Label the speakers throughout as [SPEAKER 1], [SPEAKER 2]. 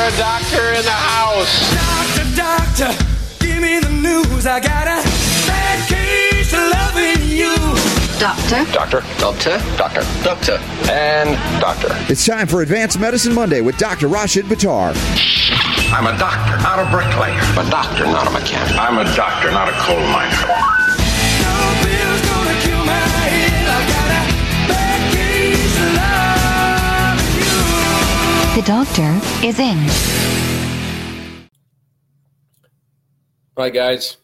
[SPEAKER 1] a doctor in the house.
[SPEAKER 2] Doctor, give me the news. I got a bad case of loving you.
[SPEAKER 3] Doctor.
[SPEAKER 1] Doctor.
[SPEAKER 4] Doctor.
[SPEAKER 1] Doctor.
[SPEAKER 4] Doctor.
[SPEAKER 1] And doctor.
[SPEAKER 5] It's time for Advanced Medicine Monday with Dr. Rashid Buttar.
[SPEAKER 6] I'm a doctor, not a bricklayer.
[SPEAKER 1] I'm a doctor, not a mechanic.
[SPEAKER 6] I'm a doctor, not a coal miner.
[SPEAKER 2] No pill's gonna kill my head. I got a bad case of loving you.
[SPEAKER 3] The doctor is in.
[SPEAKER 7] All right, guys.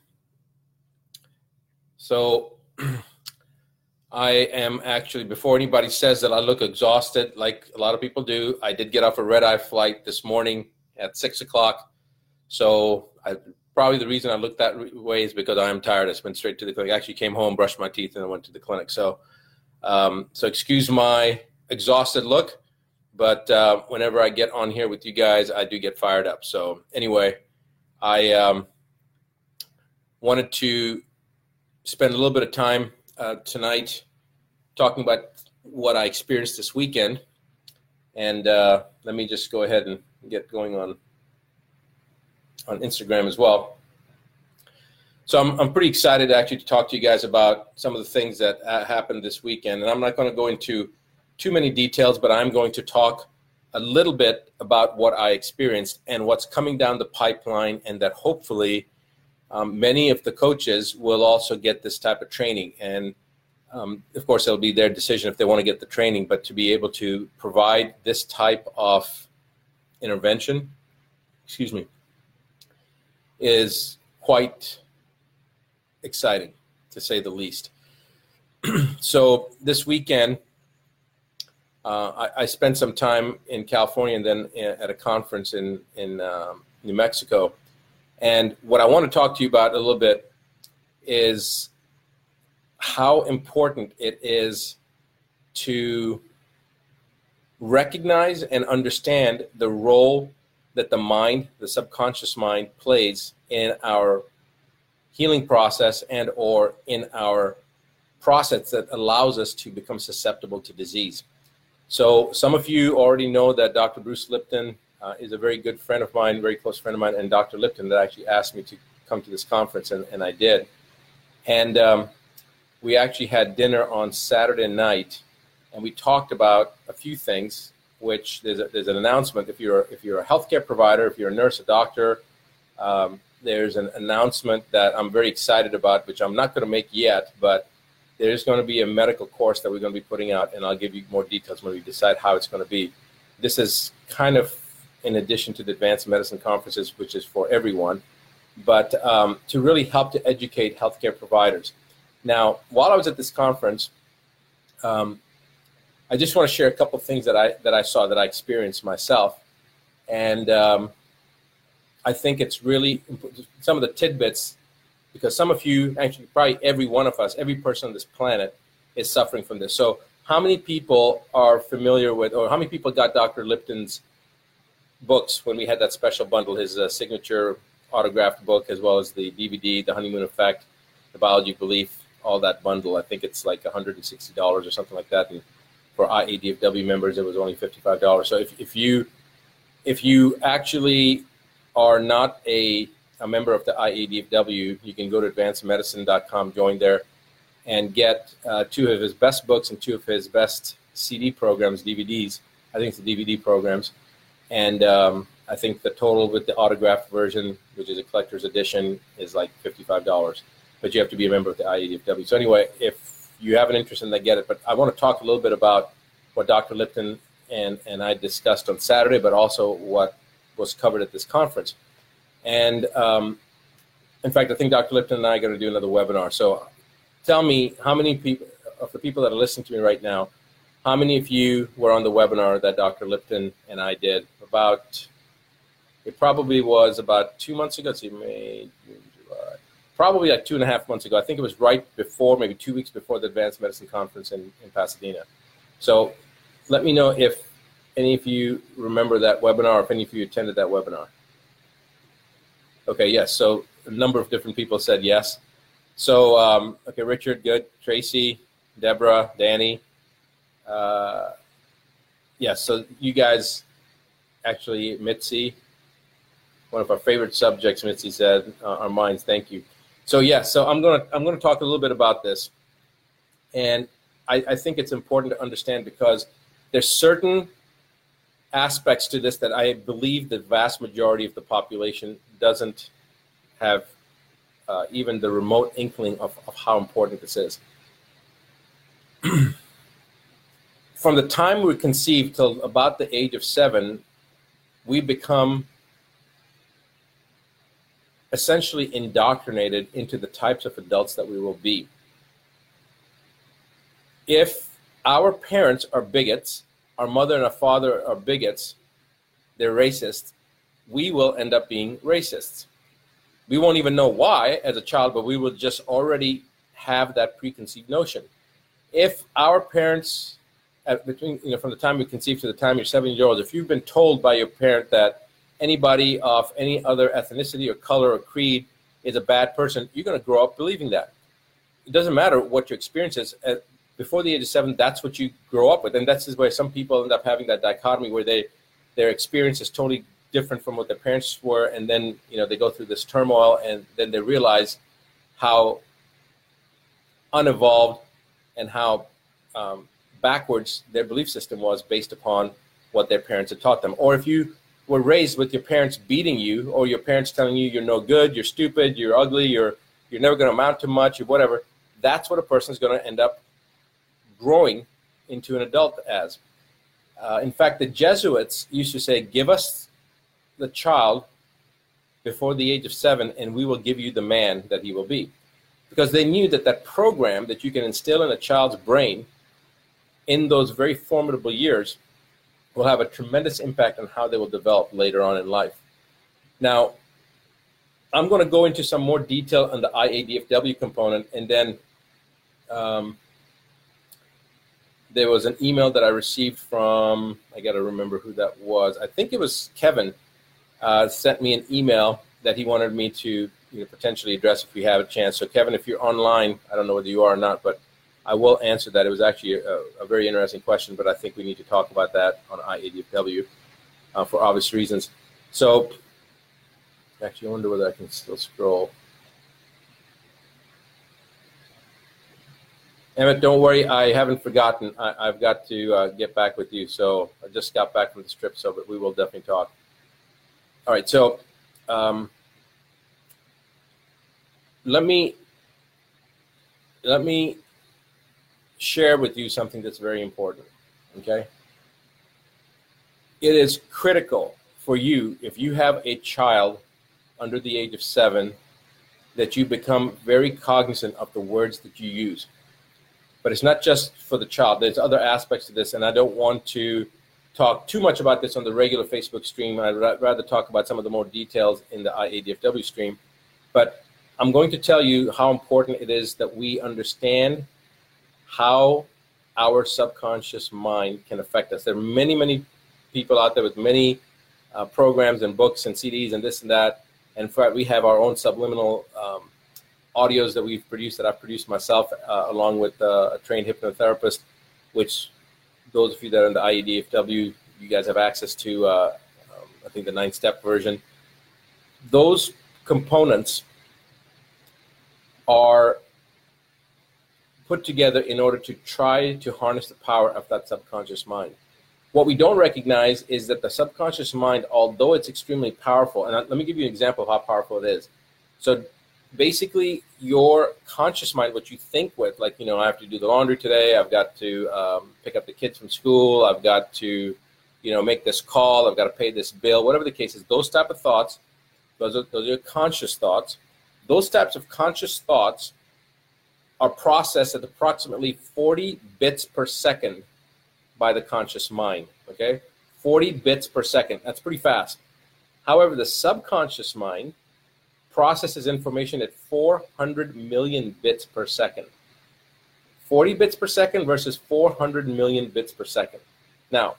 [SPEAKER 7] So I am actually, before anybody says that I look exhausted, like a lot of people do, I did get off a red-eye flight this morning at 6 o'clock. So probably the reason I look that way is because I am tired. I went straight to the clinic. I actually came home, brushed my teeth, and I went to the clinic. So excuse my exhausted look, but whenever I get on here with you guys, I do get fired up. So anyway, I wanted to spend a little bit of time tonight talking about what I experienced this weekend. And let me just go ahead and get going on Instagram as well. So I'm pretty excited actually to talk to you guys about some of the things that happened this weekend. And I'm not going to go into too many details, but I'm going to talk a little bit about what I experienced and what's coming down the pipeline, and that hopefully many of the coaches will also get this type of training. And of course, it'll be their decision if they want to get the training, but to be able to provide this type of intervention, is quite exciting, to say the least. So this weekend, I spent some time in California and then at a conference in New Mexico. And what I want to talk to you about a little bit is how important it is to recognize and understand the role that the mind, the subconscious mind, plays in our healing process and or in our process that allows us to become susceptible to disease. So some of you already know that Dr. Bruce Lipton is a very good friend of mine, very close friend of mine, and Dr. Lipton that actually asked me to come to this conference, and I did. And we actually had dinner on Saturday night, and we talked about a few things, which there's an announcement. If you're a healthcare provider, if you're a nurse, a doctor, there's an announcement that I'm very excited about, which I'm not going to make yet, but there's going to be a medical course that we're going to be putting out, and I'll give you more details when we decide how it's going to be. This is kind of in addition to the Advanced Medicine Conferences, which is for everyone, but to really help to educate healthcare providers. Now, while I was at this conference, I just want to share a couple of things that I saw, that I experienced myself. And I think it's really some of the tidbits, because some of you, actually probably every one of us, every person on this planet is suffering from this. So how many people are familiar with, or how many people got Dr. Lipton's books when we had that special bundle, his signature autographed book, as well as the DVD, The Honeymoon Effect, The Biology of Belief, all that bundle? I think it's like $160 or something like that. And for IADFW members, it was only $55. So if you actually are not a member of the IADFW, you can go to advancedmedicine.com, join there, and get two of his best books and two of his best CD programs, DVDs. I think it's the DVD programs. And I think the total with the autographed version, which is a collector's edition, is like $55. But you have to be a member of the IADFW. So anyway, if you have an interest in that, get it. But I want to talk a little bit about what Dr. Lipton and I discussed on Saturday, but also what was covered at this conference. And in fact, I think Dr. Lipton and I are going to do another webinar. So tell me, how many people, of the people that are listening to me right now, how many of you were on the webinar that Dr. Lipton and I did? It probably was about 2 months ago. Let's see, May, June, July. Probably like 2.5 months ago. I think it was right before, maybe 2 weeks before the Advanced Medicine Conference in Pasadena. So let me know if any of you remember that webinar, or if any of you attended that webinar. Okay, yes. So a number of different people said yes. So, okay, Richard, good. Tracy, Deborah, Danny. Yes, so you guys, actually, Mitzi, one of our favorite subjects, Mitzi said, our minds. Thank you. So so I'm gonna talk a little bit about this, and I think it's important to understand because there's certain aspects to this that I believe the vast majority of the population doesn't have even the remote inkling of how important this is. From the time we're conceived till about the age of 7, we become essentially indoctrinated into the types of adults that we will be. If our parents are bigots, our mother and our father are bigots, they're racist, we will end up being racists. We won't even know why as a child, but we will just already have that preconceived notion. If our parents, from the time you conceive to the time you're 7-years-old, if you've been told by your parent that anybody of any other ethnicity or color or creed is a bad person, you're going to grow up believing that. It doesn't matter what your experience is. Before the age of 7, that's what you grow up with. And that's where some people end up having that dichotomy where their experience is totally different from what their parents were. And then, they go through this turmoil and then they realize how unevolved and how backwards their belief system was based upon what their parents had taught them. Or if you were raised with your parents beating you, or your parents telling you you're no good, you're stupid, you're ugly, you're never going to amount to much, or whatever, that's what a person's going to end up growing into an adult as. In fact, the Jesuits used to say, give us the child before the age of 7 and we will give you the man that he will be. Because they knew that program that you can instill in a child's brain in those very formidable years will have a tremendous impact on how they will develop later on in life. Now, I'm going to go into some more detail on the IADFW component, and then there was an email that I received from, I got to remember who that was. I think it was Kevin, sent me an email that he wanted me to potentially address if we have a chance. So Kevin, if you're online, I don't know whether you are or not, but I will answer that. It was actually a very interesting question, but I think we need to talk about that on IADFW for obvious reasons. So actually, I wonder whether I can still scroll. Emmett, don't worry, I haven't forgotten. I've got to get back with you. So I just got back from the strip, but we will definitely talk. All right, so let me share with you something that's very important, okay? It is critical for you, if you have a child under the age of 7, that you become very cognizant of the words that you use. But it's not just for the child. There's other aspects to this, and I don't want to talk too much about this on the regular Facebook stream. I'd rather talk about some of the more details in the IADFW stream. But I'm going to tell you how important it is that we understand how our subconscious mind can affect us. There are many, many people out there with many programs and books and CDs and this and that. And in fact, we have our own subliminal audios that we've produced, that I've produced myself, along with a trained hypnotherapist, which those of you that are in the IADFW, you guys have access to, I think, the 9-step version. Those components are put together in order to try to harness the power of that subconscious mind. What we don't recognize is that the subconscious mind, although it's extremely powerful, and let me give you an example of how powerful it is. So basically, your conscious mind, what you think with, like, I have to do the laundry today, I've got to pick up the kids from school, I've got to, make this call, I've got to pay this bill, whatever the case is, those type of thoughts, those are your conscious thoughts. Those types of conscious thoughts are processed at approximately 40 bits per second by the conscious mind, okay? 40 bits per second, that's pretty fast. However, the subconscious mind processes information at 400 million bits per second. 40 bits per second versus 400 million bits per second. Now,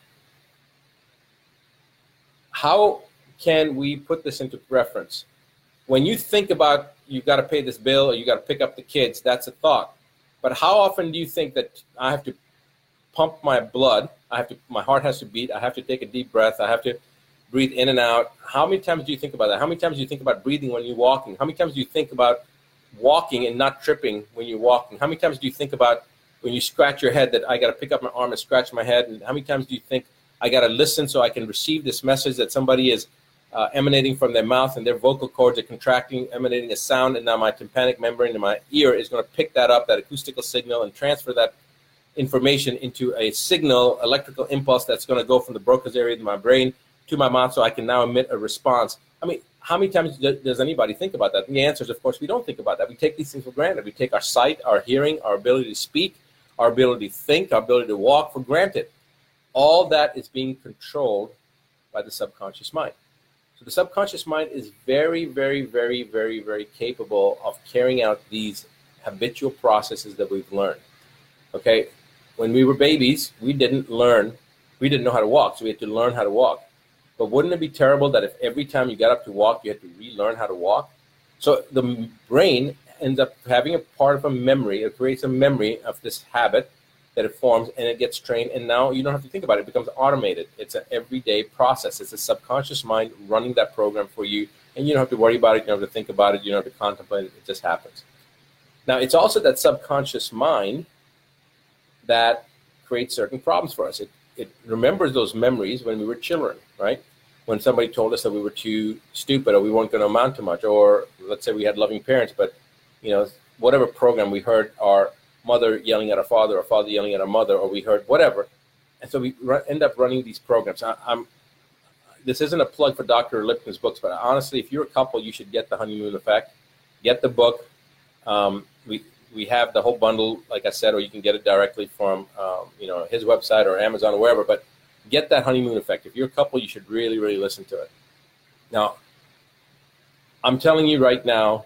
[SPEAKER 7] how can we put this into reference? When you think about you've got to pay this bill or you got to pick up the kids, that's a thought. But how often do you think that I have to pump my blood, my heart has to beat, I have to take a deep breath, I have to breathe in and out? how many times do you think about that? How many times do you think about breathing when you're walking? How many times do you think about walking and not tripping when you're walking? How many times do you think about when you scratch your head that I got to pick up my arm and scratch my head? And how many times do you think I got to listen so I can receive this message that somebody is emanating from their mouth and their vocal cords are contracting, emanating a sound, and now my tympanic membrane in my ear is going to pick that up, that acoustical signal, and transfer that information into a signal, electrical impulse that's going to go from the Broca's area of my brain to my mouth so I can now emit a response. I mean, how many times does anybody think about that? And the answer is, of course, we don't think about that. We take these things for granted. We take our sight, our hearing, our ability to speak, our ability to think, our ability to walk for granted. All that is being controlled by the subconscious mind. So the subconscious mind is very, very, very, very, very capable of carrying out these habitual processes that we've learned. Okay, when we were babies, we didn't know how to walk, so we had to learn how to walk. But wouldn't it be terrible that if every time you got up to walk, you had to relearn how to walk? So the brain ends up having a part of a memory. It creates a memory of this habit that it forms, and it gets trained, and now you don't have to think about it. It becomes automated. It's an everyday process. It's a subconscious mind running that program for you, and you don't have to worry about it. You don't have to think about it. You don't have to contemplate it. It just happens. Now, it's also that subconscious mind that creates certain problems for us. It remembers those memories when we were children, right? When somebody told us that we were too stupid or we weren't going to amount to much, or let's say we had loving parents, but whatever program we heard our mother yelling at our father or father yelling at our mother, or we heard whatever. And so we end up running these programs. This isn't a plug for Dr. Lipton's books, but honestly, if you're a couple, you should get The Honeymoon Effect. Get the book. We have the whole bundle, like I said, or you can get it directly from his website or Amazon or wherever. But get that Honeymoon Effect. If you're a couple, you should really, really listen to it. Now, I'm telling you right now,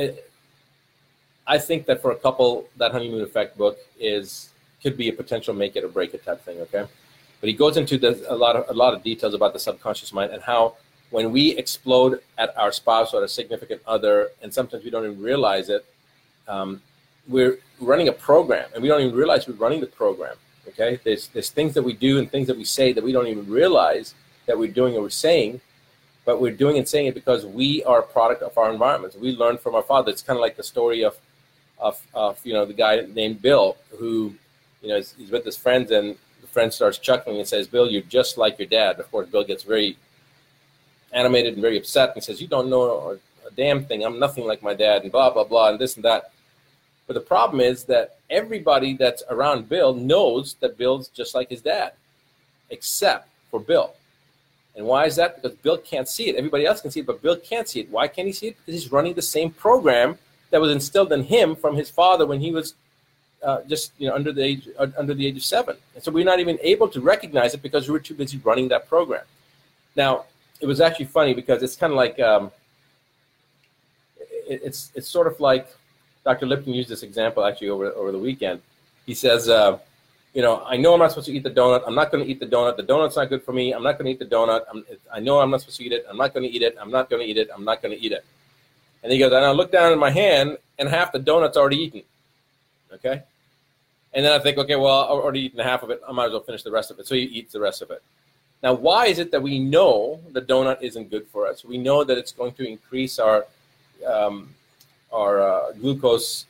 [SPEAKER 7] I think that for a couple, that Honeymoon Effect book could be a potential make it or break it type thing. Okay, but he goes into a lot of details about the subconscious mind and how when we explode at our spouse or a significant other, and sometimes we don't even realize it. We're running a program, and we don't even realize we're running the program. Okay, there's things that we do and things that we say that we don't even realize that we're doing or we're saying, but we're doing and saying it because we are a product of our environment. We learn from our father. It's kind of like the story of the guy named Bill who he's with his friends, and the friend starts chuckling and says, "Bill, you're just like your dad." Of course, Bill gets very animated and very upset and says, "You don't know a damn thing. I'm nothing like my dad," and blah blah blah and this and that. But the problem is that everybody that's around Bill knows that Bill's just like his dad, except for Bill. And why is that? Because Bill can't see it. Everybody else can see it, but Bill can't see it. Why can't he see it? Because he's running the same program that was instilled in him from his father when he was under the age of 7. And so we're not even able to recognize it because we were too busy running that program. Now, it was actually funny because it's kind of like it's sort of like Dr. Lipton used this example actually over the weekend. He says, I know I'm not supposed to eat the donut. I'm not going to eat the donut. The donut's not good for me. I'm not going to eat the donut. I know I'm not supposed to eat it. I'm not going to eat it. I'm not going to eat it. I'm not going to eat it. And he goes, and I look down at my hand, and half the donut's already eaten. Okay? And then I think, okay, well, I've already eaten half of it. I might as well finish the rest of it. So he eats the rest of it. Now, why is it that we know the donut isn't good for us? We know that it's going to increase our glucose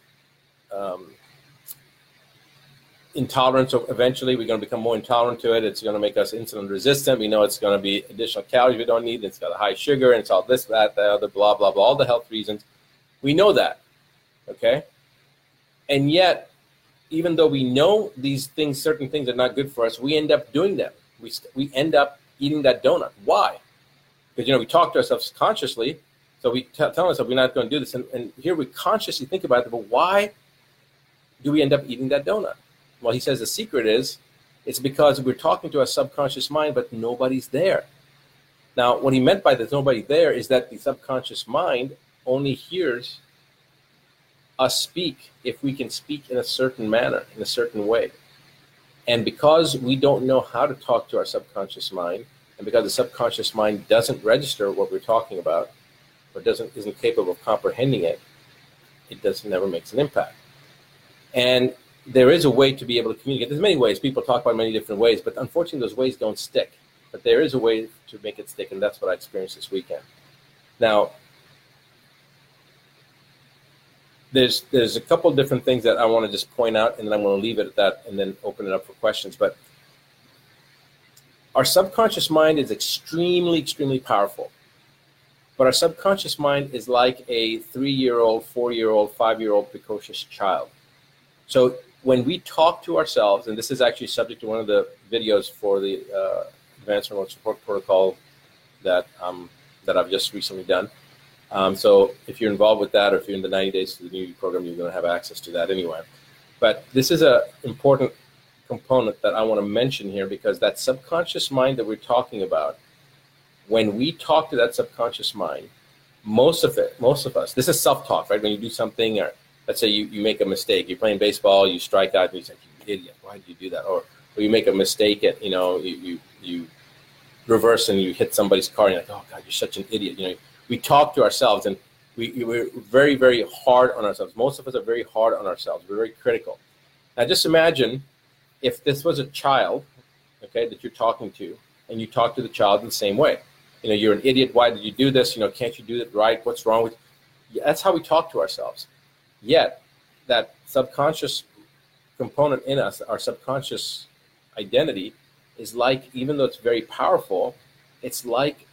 [SPEAKER 7] intolerance. So eventually we're going to become more intolerant to it. It's going to make us insulin resistant. We know it's going to be additional calories we don't need. It's got a high sugar, and it's all this, that, the other, blah, blah, blah, all the health reasons. We know that, okay? And yet, even though we know these things, certain things are not good for us, we end up doing them. We end up eating that donut. Why? Because, we talk to ourselves consciously. So we tell ourselves we're not going to do this. And here we consciously think about it, but why do we end up eating that donut? Well, he says the secret is it's because we're talking to our subconscious mind, but nobody's there. Now, what he meant by there's nobody there is that the subconscious mind only hears us speak if we can speak in a certain manner, in a certain way. And because we don't know how to talk to our subconscious mind, and because the subconscious mind doesn't register what we're talking about, or isn't capable of comprehending it, it never makes an impact. And there is a way to be able to communicate. There's many ways. People talk about many different ways, but unfortunately those ways don't stick. but there is a way to make it stick, and that's what I experienced this weekend. Now, there's a couple of different things that I want to just point out, and then I'm going to leave it at that and then open it up for questions. But our subconscious mind is extremely, extremely powerful. But our subconscious mind is like a 3-year-old, 4-year-old, 5-year-old precocious child. So when we talk to ourselves, and this is actually subject to one of the videos for the Advanced Remote Support Protocol that I've just recently done. So if you're involved with that, or if you're in the 90 Days to the New You program, you're going to have access to that anyway. But this is an important component that I want to mention here, because that subconscious mind that we're talking about, when we talk to that subconscious mind, most of us, this is self-talk, right? When you do something, or let's say you make a mistake, you're playing baseball, you strike out, and you say, "You idiot, why did you do that?" Or you make a mistake at, you reverse and you hit somebody's car, and you're like, "Oh God, you're such an idiot." We talk to ourselves, and we're very, very hard on ourselves. Most of us are very hard on ourselves. We're very critical. Now, just imagine if this was a child, okay, that you're talking to, and you talk to the child in the same way. You're an idiot. Why did you do this? Can't you do it right? What's wrong with you? That's how we talk to ourselves. Yet, that subconscious component in us, our subconscious identity, is like, even though it's very powerful, it's like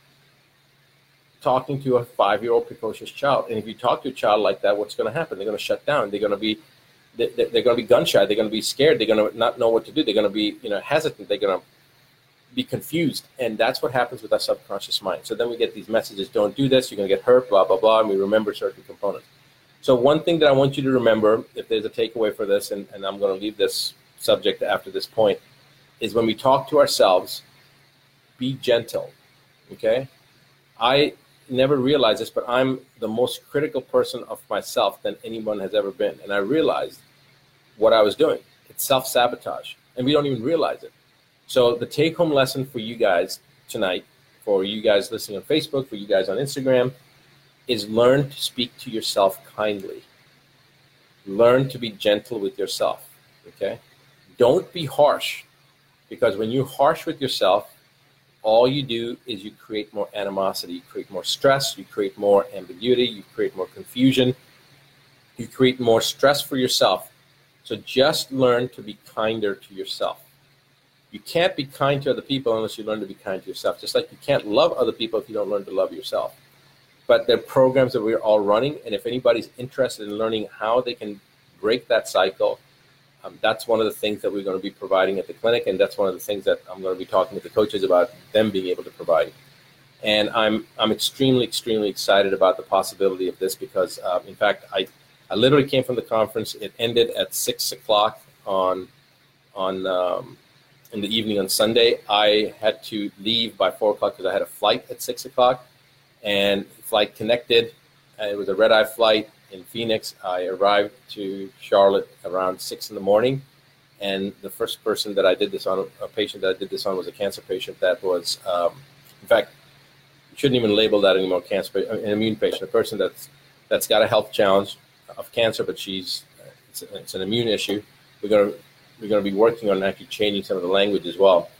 [SPEAKER 7] talking to a 5-year-old precocious child. And if you talk to a child like that, what's going to happen? They're going to shut down. They're going to be gun shy. They're going to be scared. They're going to not know what to do. They're going to be hesitant. They're going to be confused. And that's what happens with our subconscious mind. So then we get these messages: don't do this, you're going to get hurt, blah, blah, blah. And we remember certain components. So one thing that I want you to remember, if there's a takeaway for this, and I'm going to leave this subject after this point, is when we talk to ourselves, be gentle, okay? I never realized this, but I'm the most critical person of myself than anyone has ever been. And I realized what I was doing. It's self-sabotage, and we don't even realize it. So the take-home lesson for you guys tonight, for you guys listening on Facebook, for you guys on Instagram, is learn to speak to yourself kindly. Learn to be gentle with yourself, okay? Don't be harsh, because when you're harsh with yourself, all you do is you create more animosity, you create more stress, you create more ambiguity, you create more confusion, you create more stress for yourself. So just learn to be kinder to yourself. You can't be kind to other people unless you learn to be kind to yourself, just like you can't love other people if you don't learn to love yourself. But there are programs that we're all running, and if anybody's interested in learning how they can break that cycle, that's one of the things that we're going to be providing at the clinic, and that's one of the things that I'm going to be talking to the coaches about, them being able to provide. And I'm extremely, extremely excited about the possibility of this, because, in fact, I literally came from the conference. It ended at 6 o'clock in the evening on Sunday. I had to leave by 4 o'clock because I had a flight at 6 o'clock, and the flight connected. It was a red-eye flight in Phoenix. I arrived to Charlotte around 6 in the morning, and the first person that I did this on, a patient that I did this on, was a cancer patient that was, in fact, you shouldn't even label that anymore, cancer, an immune patient, a person that's got a health challenge of cancer, but it's an immune issue. We're going to be working on actually changing some of the language as well.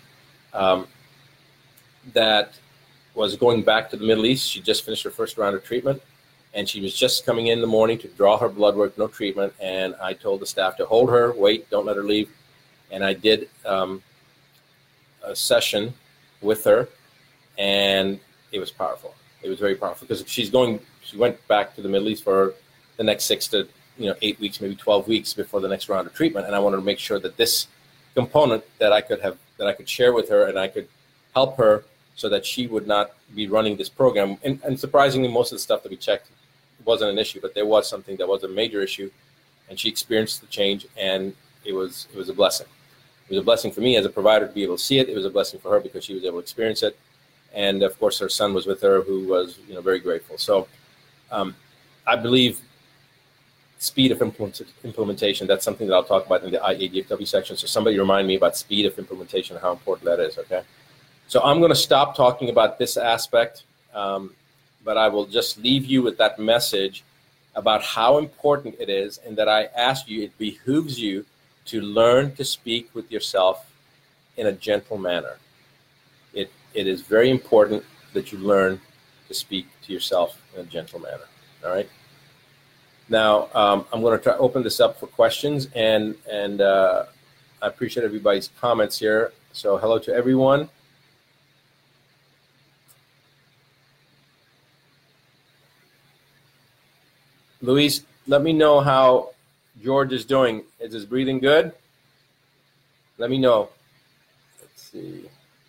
[SPEAKER 7] That was going back to the Middle East. She just finished her first round of treatment, and she was just coming in the morning to draw her blood work, no treatment. And I told the staff to hold her, wait, don't let her leave. And I did a session with her, and it was powerful. It was very powerful, because she went back to the Middle East for the next 6 to 8 weeks, maybe 12 weeks before the next round of treatment. And I wanted to make sure that this component that I could share with her, and I could help her so that she would not be running this program. And surprisingly, most of the stuff that we checked wasn't an issue, but there was something that was a major issue, and she experienced the change, and it was a blessing. It was a blessing for me as a provider to be able to see it. It was a blessing for her because she was able to experience it. And of course, her son was with her, who was very grateful. So I believe speed of implementation, that's something that I'll talk about in the IADFW section. So somebody remind me about speed of implementation and how important that is, okay? So I'm going to stop talking about this aspect, but I will just leave you with that message about how important it is, and that I ask you, it behooves you to learn to speak with yourself in a gentle manner. it is very important that you learn to speak to yourself in a gentle manner. All right. Now, I'm going to try to open this up for questions, and I appreciate everybody's comments here. So hello to everyone. Luis, let me know how George is doing. Is his breathing good? Let me know. Let's see.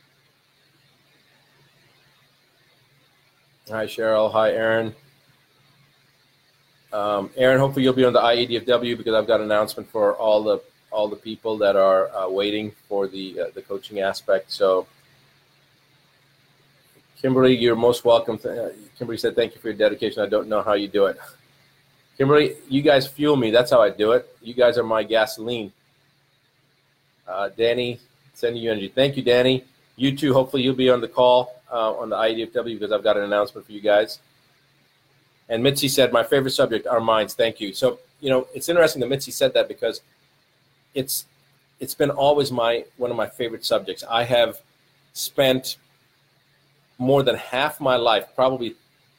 [SPEAKER 7] Hi, Cheryl. Hi, Aaron. Aaron, hopefully you'll be on the IADFW, because I've got an announcement for all the people that are waiting for the coaching aspect. So, Kimberly, you're most welcome. Kimberly said, "Thank you for your dedication. I don't know how you do it." Kimberly, you guys fuel me. That's how I do it. You guys are my gasoline. Danny, sending you energy. Thank you, Danny. You too. Hopefully you'll be on the call on the IDFW, because I've got an announcement for you guys. And Mitzi said, "My favorite subject, our minds." Thank you. So, it's interesting that Mitzi said that, because it's been always one of my favorite subjects. I have spent more than half my life, probably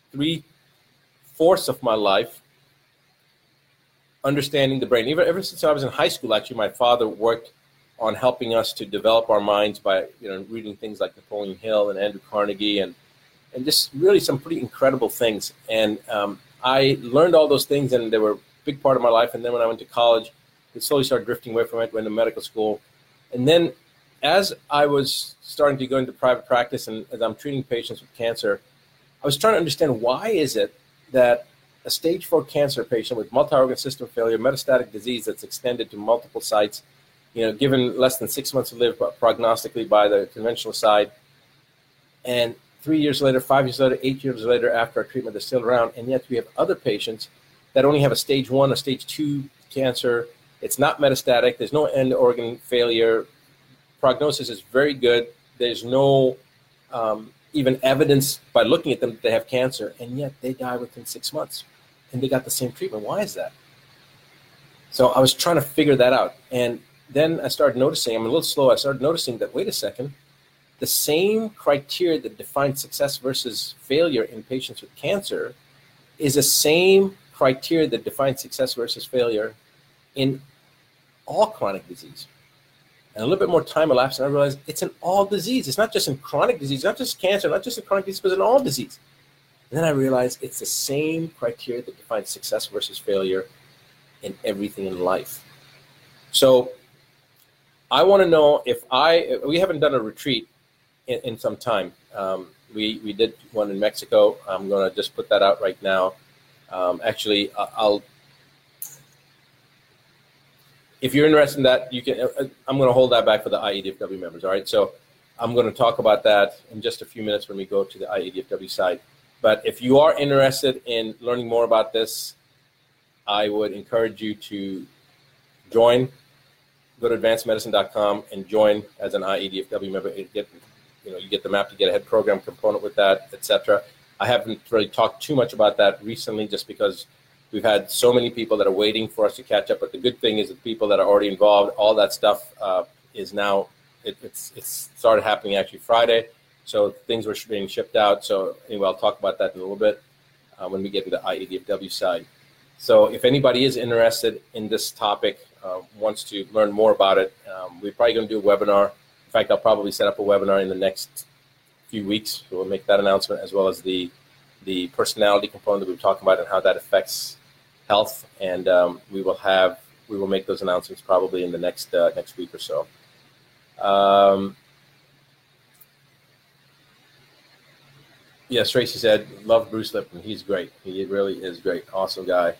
[SPEAKER 7] 3/4 of my life, understanding the brain. Ever since I was in high school, actually, my father worked on helping us to develop our minds by reading things like Napoleon Hill and Andrew Carnegie and just really some pretty incredible things. And I learned all those things, and they were a big part of my life. And then when I went to college, it slowly started drifting away from it, went to medical school. And then as I was starting to go into private practice and as I'm treating patients with cancer, I was trying to understand, why is it that a stage 4 cancer patient with multi-organ system failure, metastatic disease that's extended to multiple sites, given less than 6 months to live prognostically by the conventional side, and 3 years later, 5 years later, 8 years later after our treatment, they're still around, and yet we have other patients that only have a stage 1 or stage 2 cancer. It's not metastatic. There's no end organ failure. Prognosis is very good. There's no even evidence by looking at them that they have cancer, and yet they die within 6 months, and they got the same treatment. Why is that? So I was trying to figure that out, and then I started noticing, I'm a little slow, I started noticing that, wait a second, the same criteria that defines success versus failure in patients with cancer is the same criteria that defines success versus failure in all chronic disease. And a little bit more time elapsed, and I realized it's in all disease. It's not just in chronic disease, not just cancer, not just in chronic disease, but in all disease. And then I realized it's the same criteria that defines success versus failure in everything in life. So I want to know we haven't done a retreat in some time. We did one in Mexico. I'm going to just put that out right now. Actually, if you're interested in that, you can. I'm going to hold that back for the IADFW members. All right. So I'm going to talk about that in just a few minutes when we go to the IADFW side. But if you are interested in learning more about this, I would encourage you to join. Go to advancedmedicine.com and join as an IADFW member. You get the Map to Get Ahead program component with that, etc. I haven't really talked too much about that recently, just because we've had so many people that are waiting for us to catch up. But the good thing is that people that are already involved, all that stuff is now, it's started happening actually Friday. So things were being shipped out. So anyway, I'll talk about that in a little bit when we get to the IADFW side. So if anybody is interested in this topic, wants to learn more about it, we're probably going to do a webinar. In fact, I'll probably set up a webinar in the next few weeks. So we'll make that announcement, as well as the personality component that we were talking about and how that affects health. And we will make those announcements probably in the next week or so. Yes, Tracy said, love Bruce Lipton. He's great. He really is great. Awesome guy.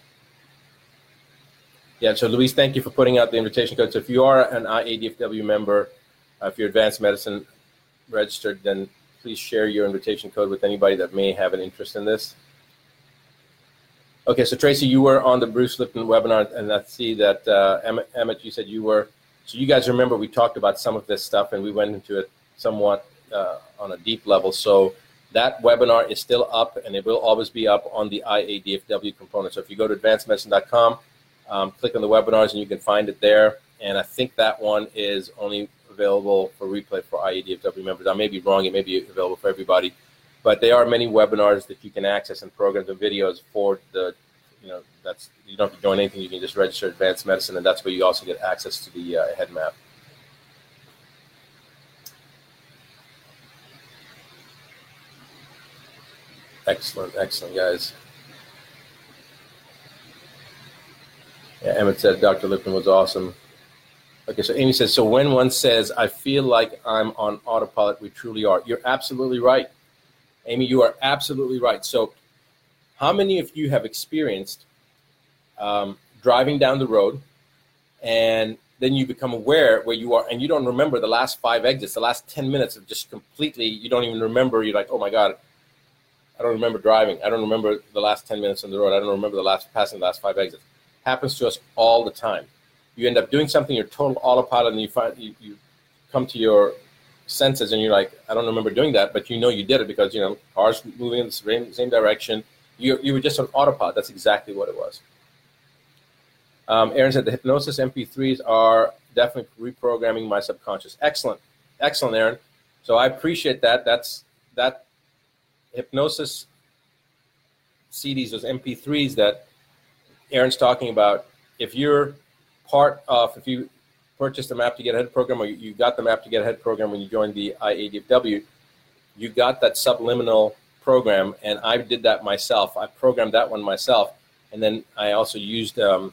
[SPEAKER 7] Yeah, so Luis, thank you for putting out the invitation code. So if you are an IADFW member, if you're advanced medicine registered, then please share your invitation code with anybody that may have an interest in this. Okay, so Tracy, you were on the Bruce Lipton webinar, and I see that Emmett, you said you were. So you guys remember we talked about some of this stuff, and we went into it somewhat on a deep level. So that webinar is still up, and it will always be up on the IADFW component. So if you go to advancedmedicine.com, click on the webinars, and you can find it there. And I think that one is only available for replay for IADFW members. I may be wrong; it may be available for everybody, but there are many webinars that you can access and programs and videos for the. That's you don't have to join anything. You can just register Advanced Medicine, and that's where you also get access to the head map. Excellent, guys. Yeah, Emmett said Dr. Lipton was awesome. Okay, so Amy says, so when one says, I feel like I'm on autopilot, we truly are. You're absolutely right. Amy, you are absolutely right. So how many of you have experienced driving down the road and then you become aware where you are and you don't remember the last 5 exits, the last 10 minutes of just completely, you don't even remember, you're like, oh my God, I don't remember driving. I don't remember the last 10 minutes on the road. I don't remember passing the last 5 exits. Happens to us all the time. You end up doing something, you're total autopilot, and you find you come to your senses and you're like, I don't remember doing that, but you know you did it because, cars moving in the same direction. You were just on autopilot. That's exactly what it was. Aaron said the hypnosis MP3s are definitely reprogramming my subconscious. Excellent, Aaron. So I appreciate that. That hypnosis CDs, those MP3s that Aaron's talking about. If you're if you purchased the Map to Get Ahead program, or you got the Map to Get Ahead program when you joined the IADFW, you got that subliminal program, and I did that myself. I programmed that one myself, and then I also used a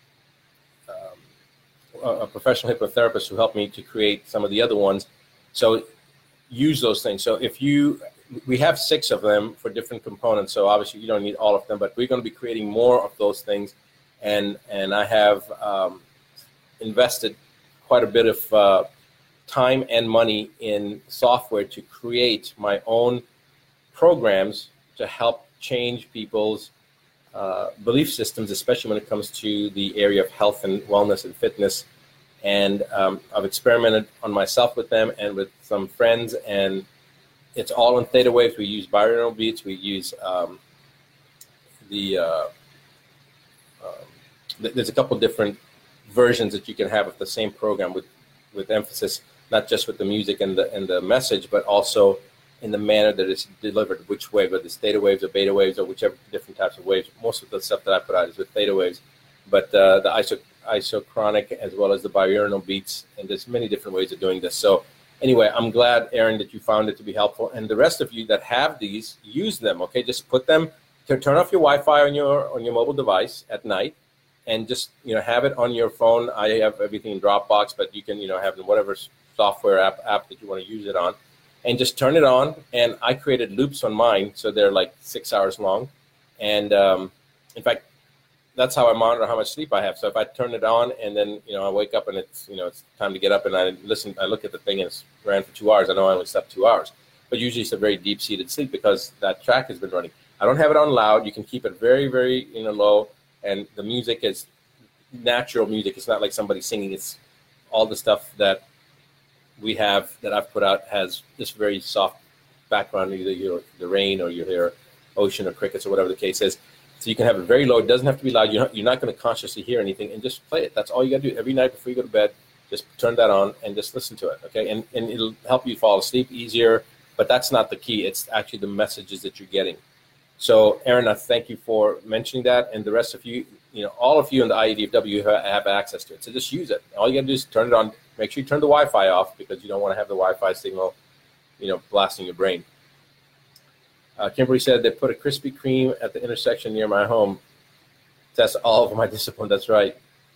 [SPEAKER 7] professional hypnotherapist who helped me to create some of the other ones. So use those things. So we have 6 of them for different components, so obviously you don't need all of them, but we're going to be creating more of those things, and I have invested quite a bit of time and money in software to create my own programs to help change people's belief systems, especially when it comes to the area of health and wellness and fitness. And I've experimented on myself with them and with some friends, and it's all in theta waves. We use binaural beats. We use there's a couple different versions that you can have of the same program with emphasis, not just with the music and the message, but also in the manner that it's delivered, which way, whether it's theta waves or beta waves or whichever different types of waves. Most of the stuff that I put out is with theta waves, but the isochronic as well as the binaural beats, and there's many different ways of doing this. So anyway, I'm glad, Aaron, that you found it to be helpful, and the rest of you that have these, use them. Okay, just put them. Turn off your Wi-Fi on your mobile device at night, and just have it on your phone. I have everything in Dropbox, but you can have in whatever software app that you want to use it on, and just turn it on. And I created loops on mine, so they're like 6 hours long, and in fact, that's how I monitor how much sleep I have. So if I turn it on and then I wake up and it's it's time to get up and I look at the thing and it's ran for 2 hours. I know I only slept 2 hours, but usually it's a very deep-seated sleep because that track has been running. I don't have it on loud. You can keep it very, very low, and the music is natural music. It's not like somebody singing. It's all the stuff that we have that I've put out has this very soft background. Either you hear the rain or you hear ocean or crickets or whatever the case is. So you can have it very low. It doesn't have to be loud. You're not going to consciously hear anything, and just play it. That's all you got to do. Every night before you go to bed, just turn that on and just listen to it, okay? And it'll help you fall asleep easier, but that's not the key. It's actually the messages that you're getting. So, Aaron, I thank you for mentioning that, and the rest of you, all of you in the IADFW have access to it. So just use it. All you got to do is turn it on. Make sure you turn the Wi-Fi off because you don't want to have the Wi-Fi signal, blasting your brain. Kimberly said they put a Krispy Kreme at the intersection near my home. That's all of my discipline. That's right.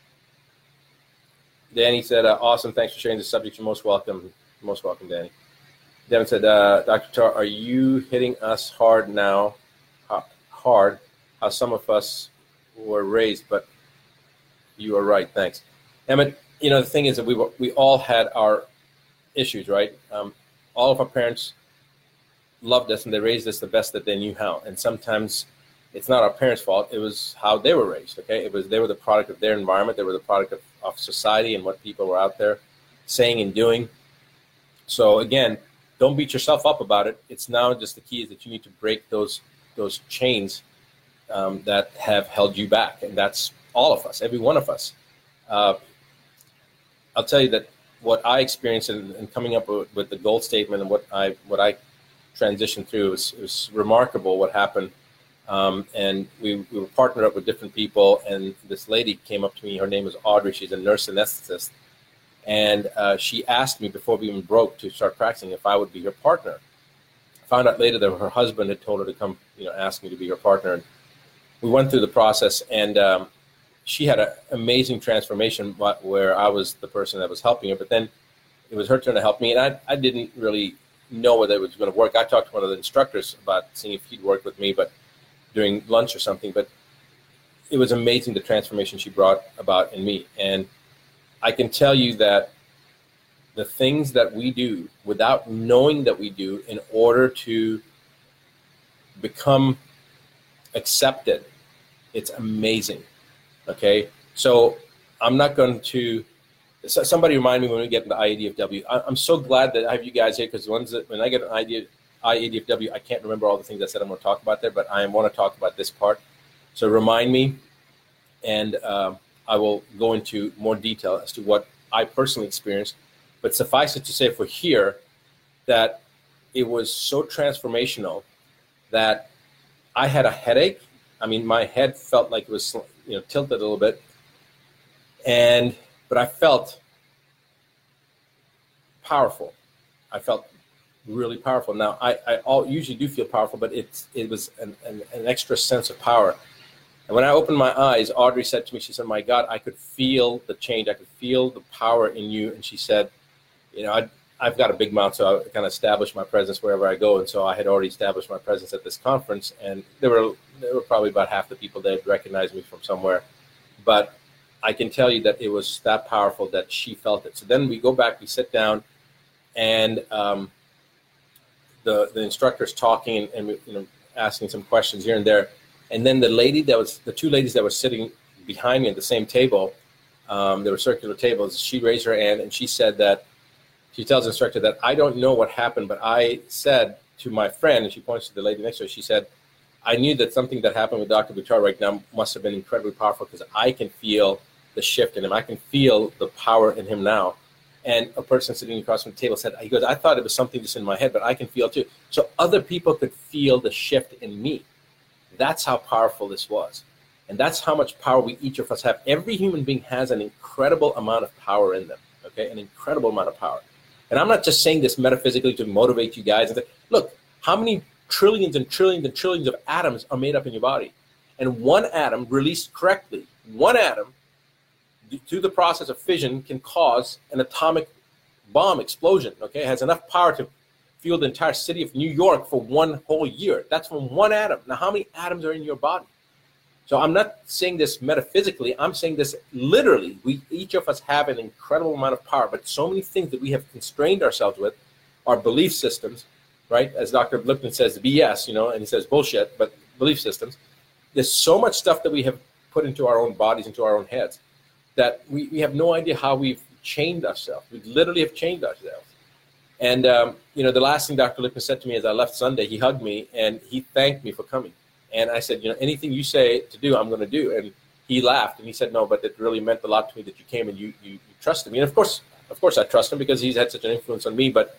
[SPEAKER 7] Danny said, awesome. Thanks for sharing the subject. You're most welcome. Most welcome, Danny. Devin said, Dr. Tar, are you hitting us hard now? Hard, how some of us were raised, but you are right. Thanks. Emmett, the thing is that we all had our issues, right? All of our parents loved us and they raised us the best that they knew how. And sometimes it's not our parents' fault. It was how they were raised, okay? They were the product of their environment. They were the product of society and what people were out there saying and doing. So again, don't beat yourself up about it. It's now just the key is that you need to break those chains that have held you back. And that's all of us, every one of us. I'll tell you that what I experienced and coming up with the goal statement and what I transitioned through was remarkable what happened. And we were partnered up with different people, and this lady came up to me. Her name is Audrey. She's a nurse anesthetist. And she asked me before we even broke to start practicing if I would be her partner. I found out later that her husband had told her to come, ask me to be her partner. And we went through the process, and she had an amazing transformation where I was the person that was helping her, but then it was her turn to help me, and I didn't really know whether it was going to work. I talked to one of the instructors about seeing if he'd work with me, but during lunch or something, but it was amazing the transformation she brought about in me. And I can tell you that the things that we do without knowing that we do in order to become accepted, it's amazing. Okay, so I'm not going to. Somebody remind me when we get into IADFW. I'm so glad that I have you guys here, because when I get an IADFW, I can't remember all the things I said I'm going to talk about there, but I want to talk about this part. So remind me, and I will go into more detail as to what I personally experienced. But suffice it to say for here that it was so transformational that I had a headache. I mean, my head felt like it was tilted a little bit, but I felt powerful. I felt really powerful. Now, I usually do feel powerful, but it was an extra sense of power. And when I opened my eyes, Audrey said to me, she said, "My God, I could feel the change. I could feel the power in you." And she said, I've got a big mouth, so I kind of establish my presence wherever I go. And so I had already established my presence at this conference, and there were probably about half the people that recognized me from somewhere. But I can tell you that it was that powerful that she felt it. So then we go back, we sit down, and the instructor's talking and asking some questions here and there. And then the two ladies that were sitting behind me at the same table, there were circular tables. She raised her hand and she said that, she tells the instructor that I don't know what happened, but I said to my friend, and she points to the lady next to her, she said, I knew that something that happened with Dr. Buttar right now must have been incredibly powerful, because I can feel the shift in him. I can feel the power in him now. And a person sitting across from the table said, he goes, I thought it was something just in my head, but I can feel it too. So other people could feel the shift in me. That's how powerful this was. And that's how much power we each of us have. Every human being has an incredible amount of power in them, okay? An incredible amount of power. And I'm not just saying this metaphysically to motivate you guys. And say, look, how many trillions and trillions and trillions of atoms are made up in your body? And one atom released correctly, one atom, through the process of fission, can cause an atomic bomb explosion, okay? It has enough power to fuel the entire city of New York for one whole year. That's from one atom. Now, how many atoms are in your body? So I'm not saying this metaphysically. I'm saying this literally. Each of us have an incredible amount of power, but so many things that we have constrained ourselves with, our belief systems, right? As Dr. Lipton says, BS, and he says bullshit, but belief systems. There's so much stuff that we have put into our own bodies, into our own heads, that we have no idea how we've chained ourselves. We literally have chained ourselves. And, the last thing Dr. Lipton said to me as I left Sunday, he hugged me and he thanked me for coming. And I said, anything you say to do, I'm going to do. And he laughed and he said, no, but it really meant a lot to me that you came and you trusted me. And of course I trust him because he's had such an influence on me. But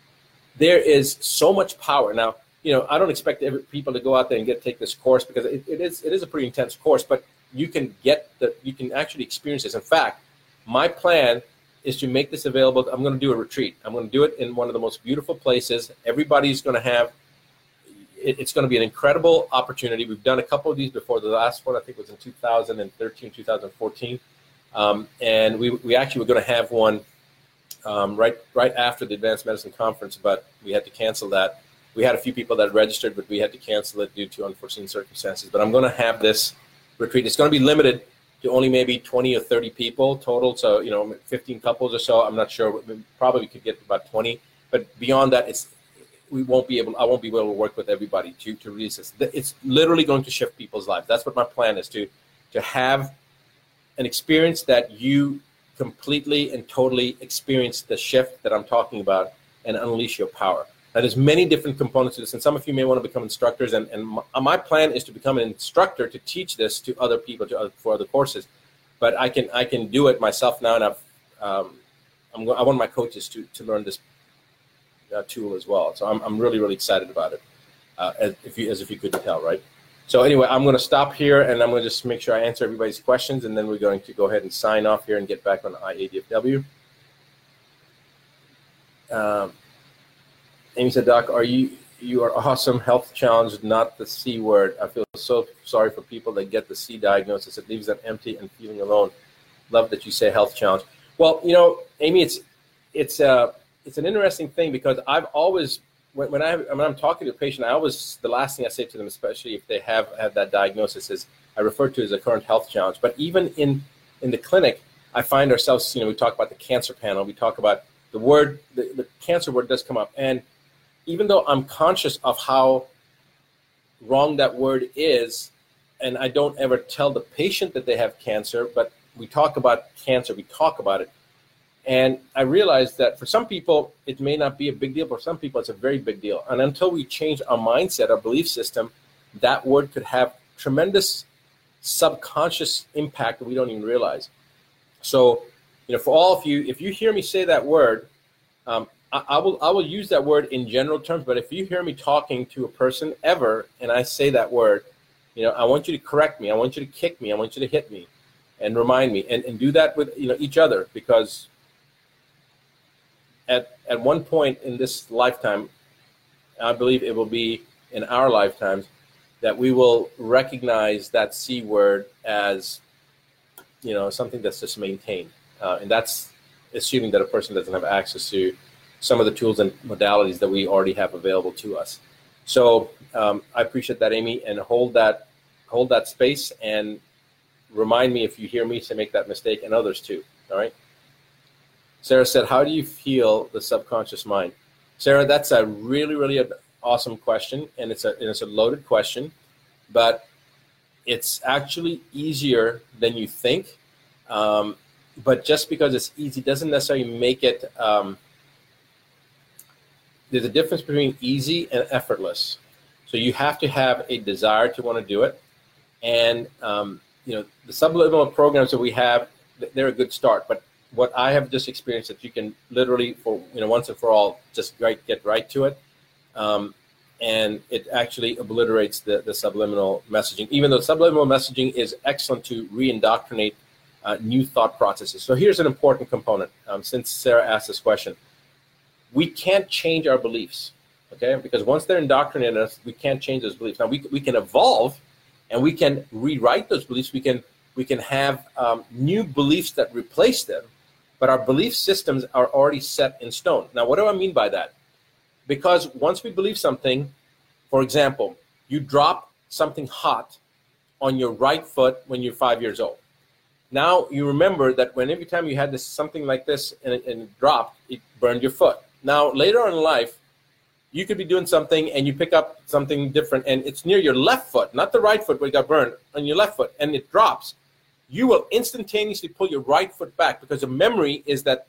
[SPEAKER 7] there is so much power. Now, I don't expect people to go out there and take this course, because it is a pretty intense course, but you can actually experience this. In fact, my plan is to make this available. I'm going to do a retreat. I'm going to do it in one of the most beautiful places. Everybody's going to have. It's going to be an incredible opportunity. We've done a couple of these before. The last one, I think, was in 2013, 2014. And we actually were going to have one right after the Advanced Medicine Conference, but we had to cancel that. We had a few people that registered, but we had to cancel it due to unforeseen circumstances. But I'm going to have this retreat. It's going to be limited to only maybe 20 or 30 people total. So, 15 couples or so. I'm not sure. Probably we could get about 20. But beyond that, I won't be able to work with everybody to release this. It's literally going to shift people's lives. That's what my plan is, to have an experience that you completely and totally experience the shift that I'm talking about and unleash your power. Now, there's many different components to this, and some of you may want to become instructors, and my plan is to become an instructor to teach this to other people, for other courses. But I can do it myself now, and I've I want my coaches to learn this tool as well. So I'm really, really excited about it, as if you couldn't tell, right? So anyway, I'm going to stop here, and I'm going to just make sure I answer everybody's questions, and then we're going to go ahead and sign off here and get back on IADFW. Amy said, Doc, you are awesome. Health challenge, not the C word. I feel so sorry for people that get the C diagnosis. It leaves them empty and feeling alone. Love that you say health challenge. Well, Amy, it's an interesting thing, because I've always, when I'm talking to a patient, the last thing I say to them, especially if they have had that diagnosis, is I refer to it as a current health challenge. But even in the clinic, I find ourselves, we talk about the cancer panel, we talk about the word, the cancer word does come up. And even though I'm conscious of how wrong that word is, and I don't ever tell the patient that they have cancer, but we talk about cancer, we talk about it. And I realized that for some people, it may not be a big deal. For some people, it's a very big deal. And until we change our mindset, our belief system, that word could have tremendous subconscious impact that we don't even realize. So, for all of you, if you hear me say that word, I will use that word in general terms. But if you hear me talking to a person ever, and I say that word, I want you to correct me. I want you to kick me. I want you to hit me and remind me, and do that with each other, because at one point in this lifetime, I believe it will be in our lifetimes, that we will recognize that C word as, something that's just maintained. And that's assuming that a person doesn't have access to some of the tools and modalities that we already have available to us. So I appreciate that, Amy, and hold that space, and remind me if you hear me to make that mistake, and others too, all right? Sarah said, how do you feel the subconscious mind? Sarah, that's a really, really awesome question, and it's a loaded question, but it's actually easier than you think. But just because it's easy doesn't necessarily make it, there's a difference between easy and effortless. So you have to have a desire to want to do it. And, the subliminal programs that we have, they're a good start. But what I have just experienced, that you can literally, for once and for all, just get right to it. And it actually obliterates the subliminal messaging, even though subliminal messaging is excellent to re-indoctrinate new thought processes. So here's an important component, since Sarah asked this question. We can't change our beliefs, okay? Because once they're indoctrinated in us, we can't change those beliefs. Now, we can evolve, and we can rewrite those beliefs. We can have new beliefs that replace them, but our belief systems are already set in stone. Now, what do I mean by that? Because once we believe something, for example, you drop something hot on your right foot when you're 5 years old. Now you remember that every time you had something like this and it dropped, it burned your foot. Now later on in life, you could be doing something and you pick up something different, and it's near your left foot, not the right foot where it got burned, on your left foot, and it drops. You will instantaneously pull your right foot back, because the memory is that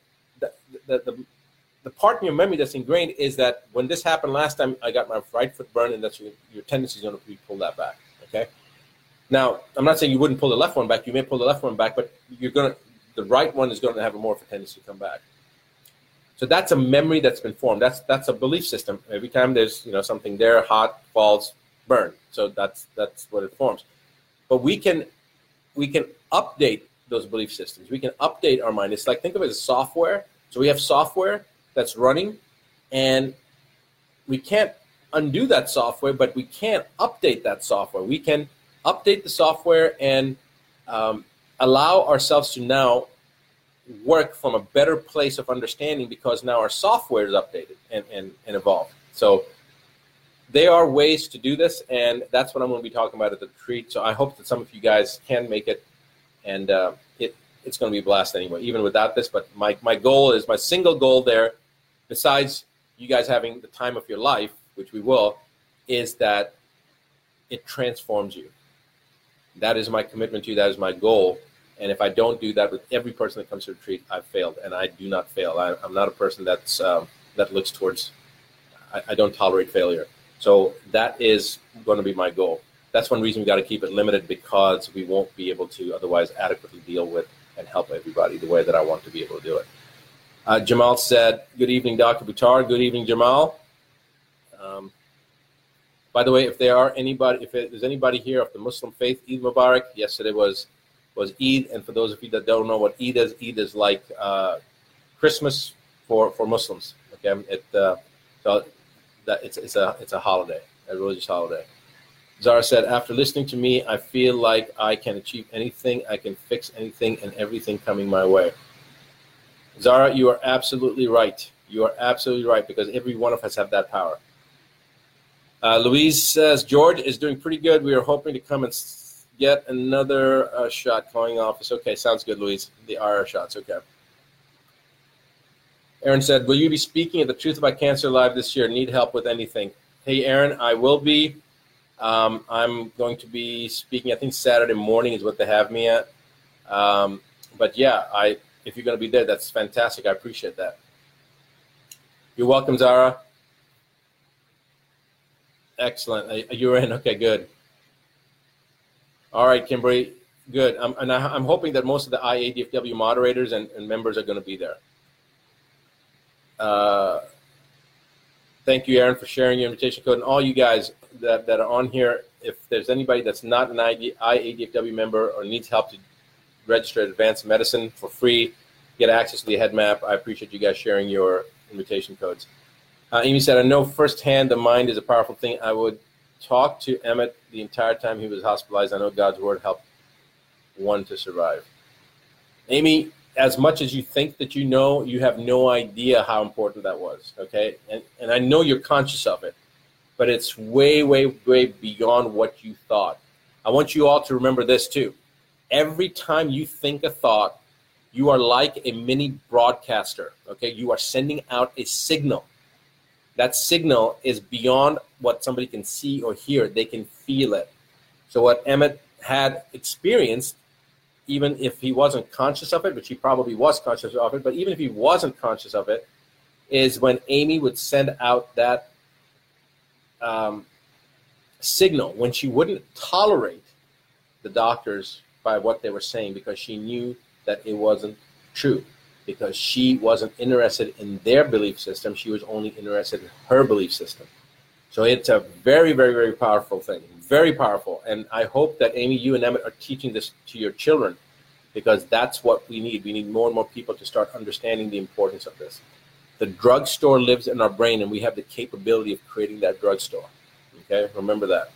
[SPEAKER 7] the part in your memory that's ingrained is that when this happened last time, I got my right foot burned, and that's your tendency is going to be pull that back. Okay. Now, I'm not saying you wouldn't pull the left one back. You may pull the left one back, but the right one is going to have more of a tendency to come back. So that's a memory that's been formed. That's a belief system. Every time there's something there, hot, falls, burn. So that's what it forms. But we can update those belief systems. We can update our mind. It's like, think of it as software. So we have software that's running, and we can't undo that software, but we can update that software. We can update the software and allow ourselves to now work from a better place of understanding, because now our software is updated and evolved. So there are ways to do this, and that's what I'm going to be talking about at the retreat. So I hope that some of you guys can make it, and it's going to be a blast anyway, even without this. But my goal is, my single goal there, besides you guys having the time of your life, which we will, is that it transforms you. That is my commitment to you. That is my goal. And if I don't do that with every person that comes to retreat, I've failed. And I do not fail. I'm not a person that looks towards, I don't tolerate failure. So that is going to be my goal. That's one reason we got to keep it limited, because we won't be able to otherwise adequately deal with and help everybody the way that I want to be able to do it. Jamal said, good evening, Dr. Buttar. Good evening, Jamal. By the way, if there's anybody here of the Muslim faith, Eid Mubarak. Yesterday was Eid, and for those of you that don't know what Eid is like Christmas for Muslims. Okay, it's a holiday, a religious holiday. Zara said, after listening to me, I feel like I can achieve anything, I can fix anything, and everything coming my way. Zara, you are absolutely right. You are absolutely right, because every one of us have that power. Louise says, George is doing pretty good. We are hoping to come and get another shot calling office. Okay, sounds good, Louise. The IR shots, okay. Aaron said, will you be speaking at the Truth About Cancer Live this year? Need help with anything? Hey, Aaron, I will be. I'm going to be speaking, I think Saturday morning is what they have me at. But yeah, if you're going to be there, that's fantastic. I appreciate that. You're welcome, Zara. Excellent. You're in. Okay, good. All right, Kimberly, good. I'm hoping that most of the IADFW moderators and members are going to be there. Thank you, Aaron, for sharing your invitation code. And all you guys that are on here, if there's anybody that's not an IADFW member or needs help to register at Advanced Medicine for free, get access to the head map, I appreciate you guys sharing your invitation codes. Amy said, I know firsthand the mind is a powerful thing. I would talk to Emmett the entire time he was hospitalized. I know God's word helped one to survive. Amy, as much as you think that you know, you have no idea how important that was, okay? And I know you're conscious of it, but it's way, way, way beyond what you thought. I want you all to remember this too. Every time you think a thought, you are like a mini broadcaster, okay? You are sending out a signal. That signal is beyond what somebody can see or hear. They can feel it. So what Emmett had experienced, even if he wasn't conscious of it, which he probably was conscious of it, but even if he wasn't conscious of it, is when Amy would send out that signal, when she wouldn't tolerate the doctors by what they were saying because she knew that it wasn't true. Because she wasn't interested in their belief system. She was only interested in her belief system. So it's a very, very, very powerful thing. Very powerful. And I hope that, Amy, you and Emmett are teaching this to your children, because that's what we need. We need more and more people to start understanding the importance of this. The drugstore lives in our brain, and we have the capability of creating that drugstore. Okay? Remember that.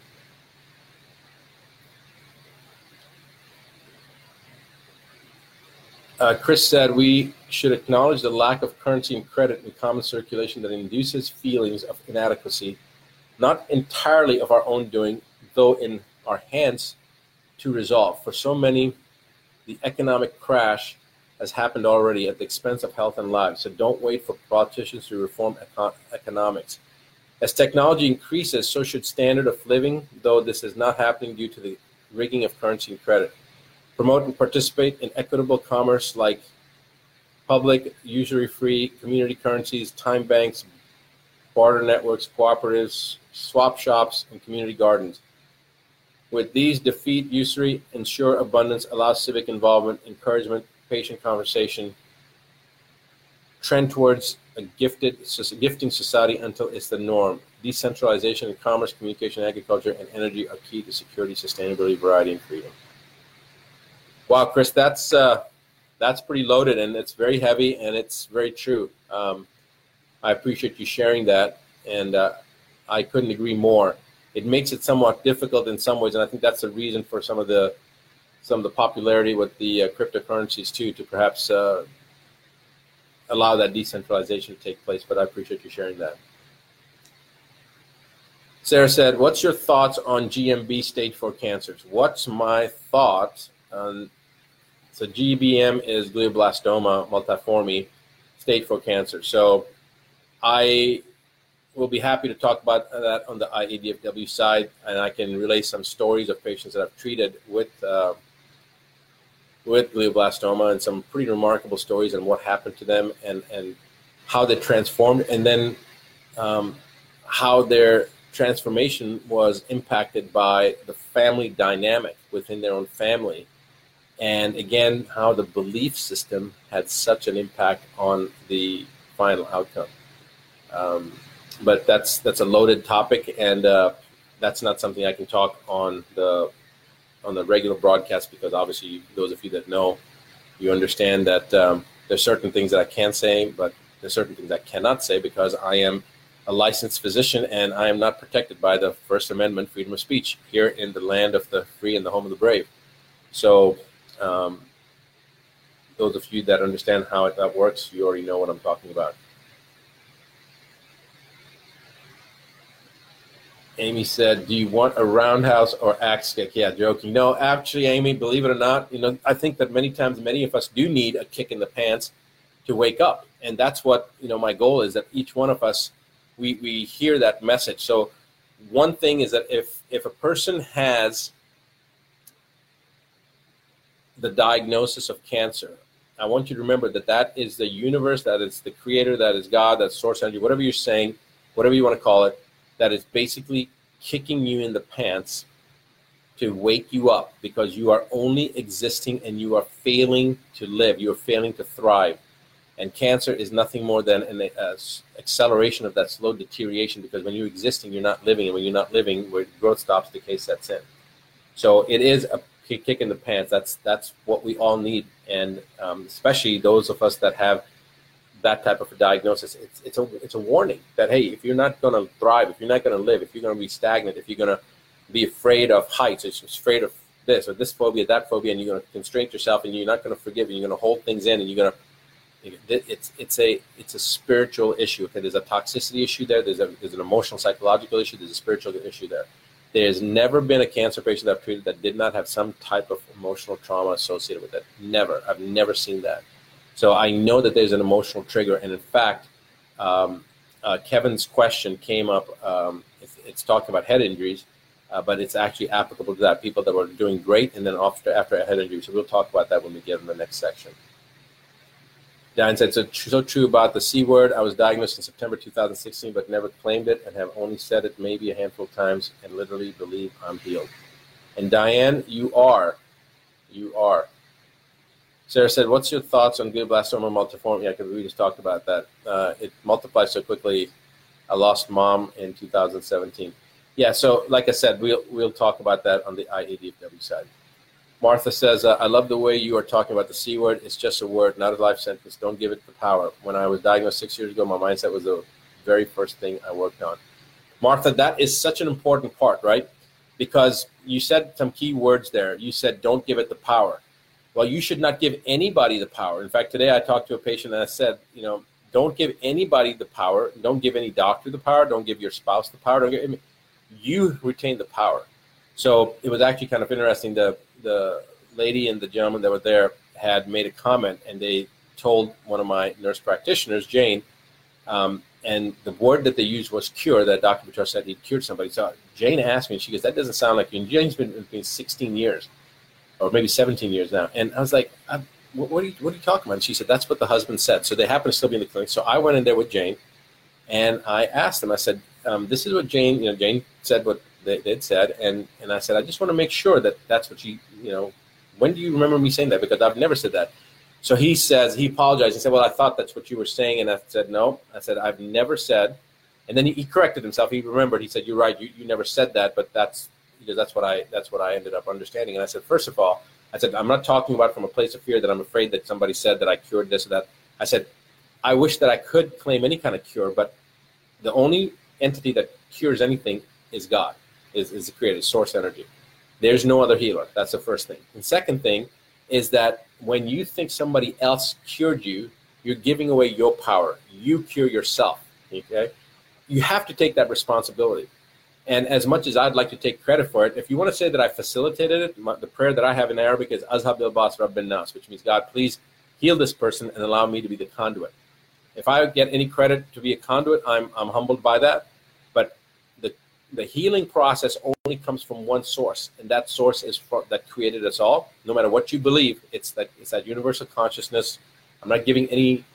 [SPEAKER 7] Chris said, we should acknowledge the lack of currency and credit in common circulation that induces feelings of inadequacy, not entirely of our own doing, though in our hands to resolve. For so many, the economic crash has happened already at the expense of health and lives. So don't wait for politicians to reform economics. As technology increases, so should standard of living, though this is not happening due to the rigging of currency and credit. Promote and participate in equitable commerce like public, usury-free, community currencies, time banks, barter networks, cooperatives, swap shops, and community gardens. With these, defeat usury, ensure abundance, allow civic involvement, encouragement, patient conversation, trend towards a gifting society until it's the norm. Decentralization in commerce, communication, agriculture, and energy are key to security, sustainability, variety, and freedom. Wow, Chris, that's pretty loaded, and it's very heavy, and it's very true. I appreciate you sharing that, and I couldn't agree more. It makes it somewhat difficult in some ways, and I think that's the reason for some of the popularity with the cryptocurrencies too, to perhaps allow that decentralization to take place. But I appreciate you sharing that. Sarah said, "What's your thoughts on GBM stage 4 cancers?" What's my thoughts? So GBM is glioblastoma multiforme, stage 4 cancer. So I will be happy to talk about that on the IADFW side, and I can relay some stories of patients that I've treated with glioblastoma, and some pretty remarkable stories on what happened to them and how they transformed, and then how their transformation was impacted by the family dynamic within their own family. And again, how the belief system had such an impact on the final outcome. But that's a loaded topic, and that's not something I can talk on the regular broadcast, because obviously those of you that know, you understand that there's certain things that I can say, but there's certain things I cannot say, because I am a licensed physician and I am not protected by the First Amendment, freedom of speech, here in the land of the free and the home of the brave. So those of you that understand how that works, you already know what I'm talking about. Amy said, do you want a roundhouse or axe kick? Yeah, joking. No, actually, Amy, believe it or not, I think that many times, many of us do need a kick in the pants to wake up. And that's what, my goal is, that each one of us, we hear that message. So one thing is that if a person has the diagnosis of cancer, I want you to remember that is the universe, that is the creator, that is God, that's source energy, whatever you're saying, whatever you want to call it, that is basically kicking you in the pants to wake you up, because you are only existing and you are failing to live. You are failing to thrive. And cancer is nothing more than an acceleration of that slow deterioration, because when you're existing, you're not living. And when you're not living, where growth stops, decay sets in. So it is a kick in the pants. That's what we all need. And especially those of us that have that type of a diagnosis, it's a warning that, hey, if you're not going to thrive, if you're not going to live, if you're going to be stagnant, if you're going to be afraid of heights, if you're afraid of this or this phobia, that phobia, and you're going to constrain yourself, and you're not going to forgive, and you're going to hold things in, and you're going to, it's a spiritual issue. Okay, there's a toxicity issue there. There's an emotional, psychological issue. There's a spiritual issue there. There's never been a cancer patient that I've treated that did not have some type of emotional trauma associated with it. Never. I've never seen that. So I know that there's an emotional trigger. And in fact, Kevin's question came up. It's talking about head injuries, but it's actually applicable to that. People that were doing great and then after a head injury. So we'll talk about that when we get in the next section. Diane said, so true about the C word. I was diagnosed in September 2016, but never claimed it, and have only said it maybe a handful of times and literally believe I'm healed. And Diane, you are. Sarah said, what's your thoughts on glioblastoma multiforme? Yeah, because we just talked about that. It multiplies so quickly. I lost mom in 2017. Yeah, so like I said, we'll talk about that on the IADFW side. Martha says, I love the way you are talking about the C word. It's just a word, not a life sentence. Don't give it the power. When I was diagnosed 6 years ago, my mindset was the very first thing I worked on. Martha, that is such an important part, right? Because you said some key words there. You said, don't give it the power. Well, you should not give anybody the power. In fact, today I talked to a patient and I said, don't give anybody the power. Don't give any doctor the power. Don't give your spouse the power. You retain the power. So it was actually kind of interesting. The lady and the gentleman that were there had made a comment, and they told one of my nurse practitioners, Jane, and the word that they used was cure, that Dr. Buttar said he'd cured somebody. So Jane asked me, and she goes, that doesn't sound like you. And Jane's been 16 years, or maybe 17 years now. And I was like, what are you talking about? And she said, that's what the husband said. So they happen to still be in the clinic. So I went in there with Jane, and I asked them, I said, this is what Jane, Jane said what they'd said. And I said, I just want to make sure that that's what when do you remember me saying that? Because I've never said that. So he says, he apologized. He said, well, I thought that's what you were saying. And I said, no. I said, I've never said. And then he corrected himself. He remembered. He said, you're right. You never said that, but that's what I ended up understanding. And I said, first of all, I said, I'm not talking about from a place of fear that I'm afraid that somebody said that I cured this or that. I said, I wish that I could claim any kind of cure, but the only entity that cures anything is God, is the creator, source energy. There's no other healer. That's the first thing. And second thing is that when you think somebody else cured you, you're giving away your power. You cure yourself, okay? You have to take that responsibility. And as much as I'd like to take credit for it, if you want to say that I facilitated it, the prayer that I have in Arabic is Azhab bil Bas Rabbin Nas, which means, God, please heal this person and allow me to be the conduit. If I get any credit to be a conduit, I'm humbled by that. But the healing process only comes from one source, and that source is that created us all. No matter what you believe, it's that universal consciousness. I'm not giving any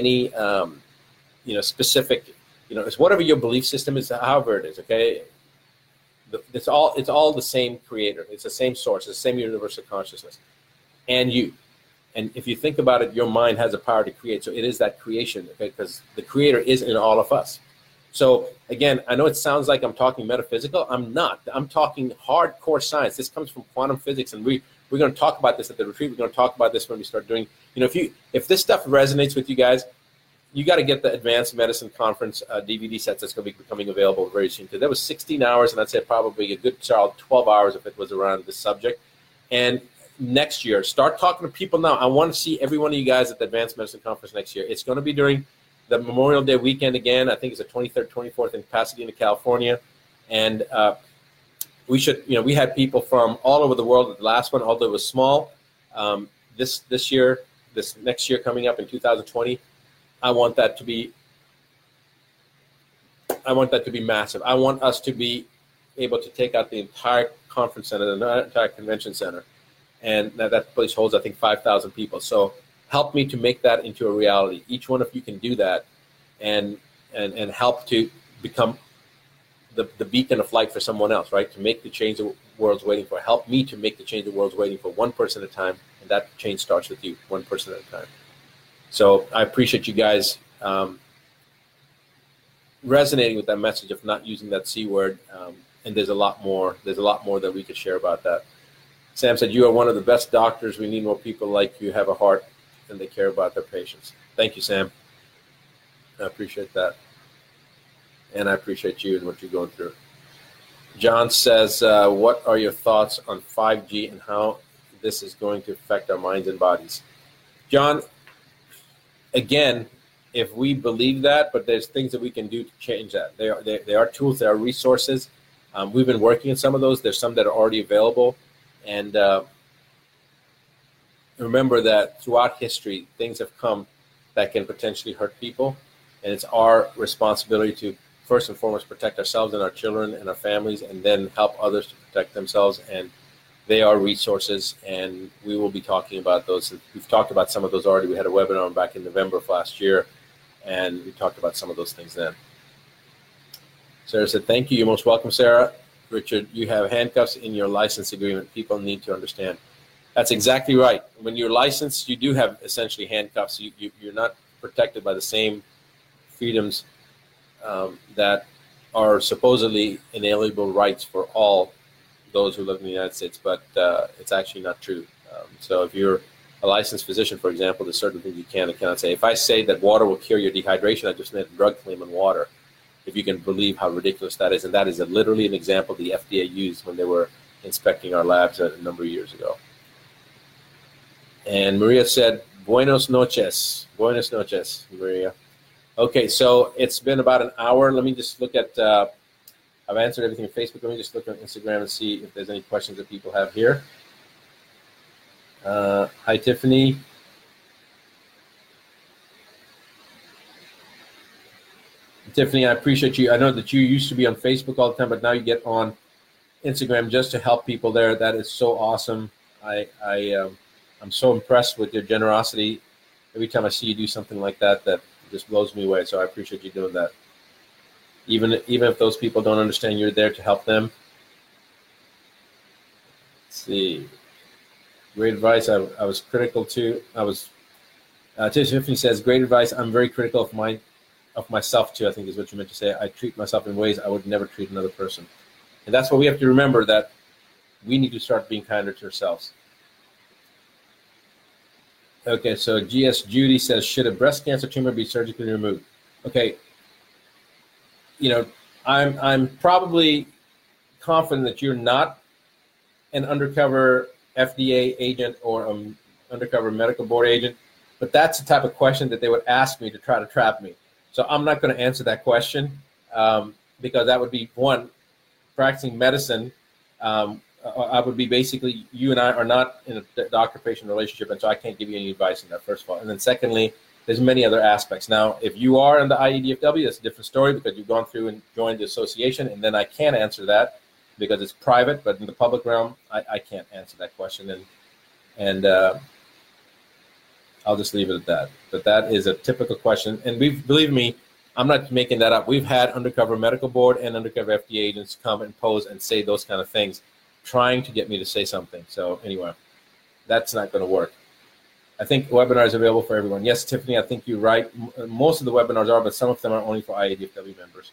[SPEAKER 7] specific, it's whatever your belief system is, however it is. Okay, it's all the same creator. It's the same source. It's the same universal consciousness. and you. And if you think about it, your mind has a power to create. So it is that creation, okay? Because the creator is in all of us. So again, I know it sounds like I'm talking metaphysical. I'm not. I'm talking hardcore science. This comes from quantum physics, and we're going to talk about this at the retreat. We're going to talk about this when we start doing, if this stuff resonates with you guys, you got to get the Advanced Medicine Conference DVD sets that's going to be becoming available very soon. That was 16 hours, and I'd say probably a good 12 hours if it was around this subject. And next year, start talking to people now. I want to see every one of you guys at the Advanced Medicine Conference next year. It's going to be during the Memorial Day weekend again. I think it's the 23rd, 24th in Pasadena, California. And we had people from all over the world. The last one, although it was small, this next year coming up in 2020, I want that to be massive. I want us to be able to take out the entire conference center, the entire convention center. And that place holds, I think, 5,000 people. So help me to make that into a reality. Each one of you can do that and help to become the beacon of light for someone else, right? To make the change the world's waiting for. Help me to make the change the world's waiting for, one person at a time. And that change starts with you, one person at a time. So I appreciate you guys resonating with that message of not using that C word. And there's a lot more that we could share about that. Sam said, you are one of the best doctors. We need more people like you, have a heart, and they care about their patients. Thank you, Sam. I appreciate that. And I appreciate you and what you're going through. John says, what are your thoughts on 5G and how this is going to affect our minds and bodies? John, again, if we believe that, but there's things that we can do to change that. There are tools, there are resources. We've been working on some of those. There's some that are already available. And remember that throughout history, things have come that can potentially hurt people. And it's our responsibility to, first and foremost, protect ourselves and our children and our families, and then help others to protect themselves. And they are resources, and we will be talking about those. We've talked about some of those already. We had a webinar back in November of last year, and we talked about some of those things then. Sarah said, thank you. You're most welcome, Sarah. Richard, you have handcuffs in your license agreement. People need to understand. That's exactly right. When you're licensed, you do have essentially handcuffs. You're not protected by the same freedoms that are supposedly inalienable rights for all those who live in the United States, but it's actually not true. So if you're a licensed physician, for example, there's certain things you can and cannot say. If I say that water will cure your dehydration, I just made a drug claim on water. If you can believe how ridiculous that is. And that is literally an example the FDA used when they were inspecting our labs a number of years ago. And Maria said, buenos noches. Buenos noches, Maria. Okay, so it's been about an hour. Let me just look at, I've answered everything on Facebook. Let me just look on Instagram and see if there's any questions that people have here. Hi, Tiffany. Tiffany, I appreciate you. I know that you used to be on Facebook all the time, but now you get on Instagram just to help people there. That is so awesome. I'm so impressed with your generosity. Every time I see you do something like that, that just blows me away. So I appreciate you doing that. Even if those people don't understand, you're there to help them. Let's see. Great advice. I was critical too. Tiffany says, great advice. I'm very critical of myself too, I think is what you meant to say. I treat myself in ways I would never treat another person. And that's what we have to remember, that we need to start being kinder to ourselves. Okay, so GS Judy says, should a breast cancer tumor be surgically removed? Okay, I'm probably confident that you're not an undercover FDA agent or undercover medical board agent, but that's the type of question that they would ask me to try to trap me. So I'm not going to answer that question because that would be, one, practicing medicine. I would be basically, you and I are not in a doctor-patient relationship, and so I can't give you any advice on that, first of all. And then secondly, there's many other aspects. Now, if you are in the IEDFW, that's a different story because you've gone through and joined the association, and then I can answer that because it's private, but in the public realm, I can't answer that question. And I'll just leave it at that. But that is a typical question. And believe me, I'm not making that up. We've had undercover medical board and undercover FDA agents come and pose and say those kind of things, trying to get me to say something. So anyway, that's not going to work. I think webinars are available for everyone. Yes, Tiffany, I think you're right. Most of the webinars are, but some of them are only for IADFW members.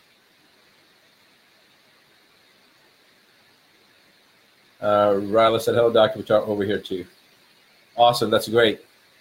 [SPEAKER 7] Ryla said, hello, Dr. Buttar, over here too. Awesome, that's great.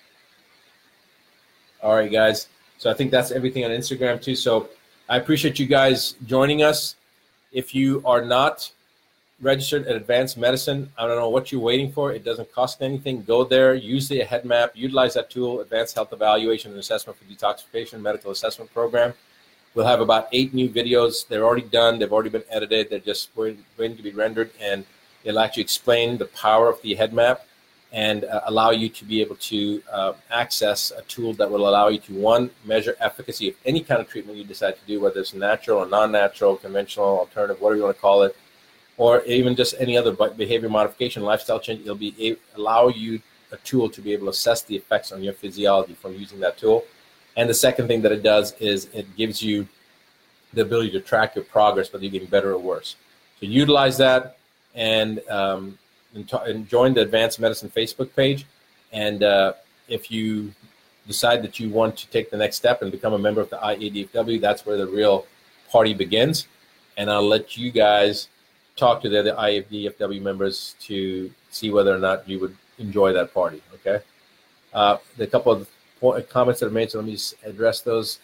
[SPEAKER 7] All right, guys. So I think that's everything on Instagram too. So I appreciate you guys joining us. If you are not registered at Advanced Medicine, I don't know what you're waiting for. It doesn't cost anything. Go there, use the head map, utilize that tool, Advanced Health Evaluation and Assessment for Detoxification Medical Assessment Program. We'll have about 8 new videos. They're already done. They've already been edited. They're just going to be rendered, and it'll actually explain the power of the head map and allow you to be able to access a tool that will allow you to, one, measure efficacy of any kind of treatment you decide to do, whether it's natural or non-natural, conventional, alternative, whatever you want to call it, or even just any other behavior modification, lifestyle change. It'll be allow you a tool to be able to assess the effects on your physiology from using that tool. And the second thing that it does is it gives you the ability to track your progress, whether you're getting better or worse. So utilize that and join the Advanced Medicine Facebook page. And if you decide that you want to take the next step and become a member of the IADFW, that's where the real party begins. And I'll let you guys talk to the other IADFW members to see whether or not you would enjoy that party, okay? The couple of comments that are made, so let me just address those.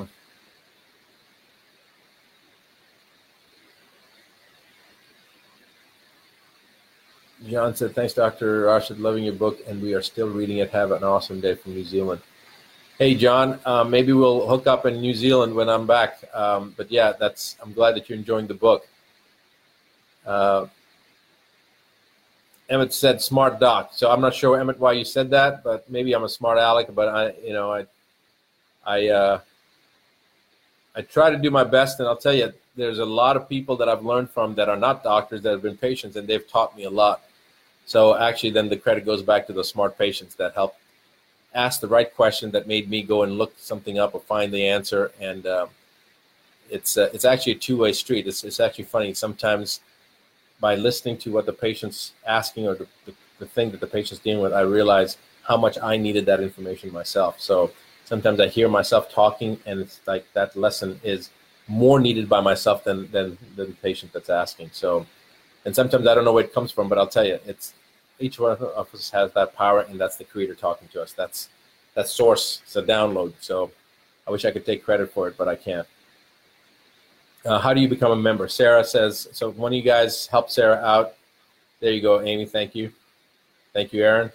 [SPEAKER 7] John said, thanks, Dr. Rashid, loving your book, and we are still reading it. Have an awesome day from New Zealand. Hey, John, maybe we'll hook up in New Zealand when I'm back. But yeah, I'm glad that you're enjoying the book. Emmett said, smart doc. So I'm not sure, Emmett, why you said that, but maybe I'm a smart aleck, but I try to do my best, and I'll tell you, there's a lot of people that I've learned from that are not doctors that have been patients, and they've taught me a lot. So actually, then the credit goes back to the smart patients that helped ask the right question that made me go and look something up or find the answer. And it's actually a two-way street. It's actually funny. Sometimes by listening to what the patient's asking or the thing that the patient's dealing with, I realize how much I needed that information myself. So sometimes I hear myself talking, and it's like that lesson is more needed by myself than the patient that's asking. So, and sometimes I don't know where it comes from, but I'll tell you, it's each one of us has that power, and that's the creator talking to us. That's that source. It's a download. So I wish I could take credit for it, but I can't. How do you become a member? Sarah says, so one of you guys help Sarah out. There you go, Amy. Thank you. Thank you, Aaron.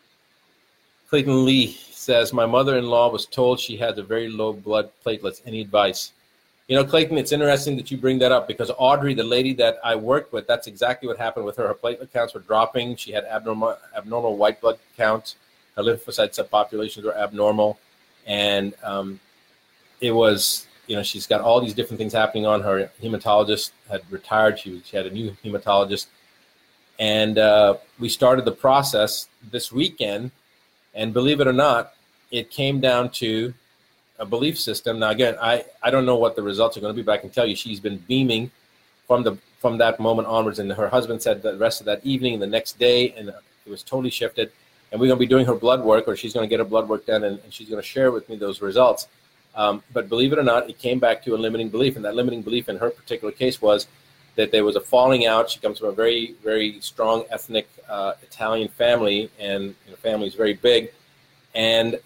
[SPEAKER 7] Clayton Lee says, my mother-in-law was told she has a very low blood platelets. Any advice? You know, Clayton, it's interesting that you bring that up, because Audrey, the lady that I worked with, that's exactly what happened with her. Her platelet counts were dropping. She had abnormal white blood counts. Her lymphocyte subpopulations were abnormal. And it was, you know, she's got all these different things happening on her. Hematologist had retired. She had a new hematologist. And we started the process this weekend. And believe it or not, it came down to a belief system. Now, again, I don't know what the results are going to be, but I can tell you she's been beaming from that moment onwards. And her husband said the rest of that evening and the next day, and it was totally shifted. And we're going to be doing her blood work, or she's going to get her blood work done, and she's going to share with me those results. But believe it or not, it came back to a limiting belief. And that limiting belief in her particular case was that there was a falling out. She comes from a very, very strong ethnic Italian family, and the family is very big. And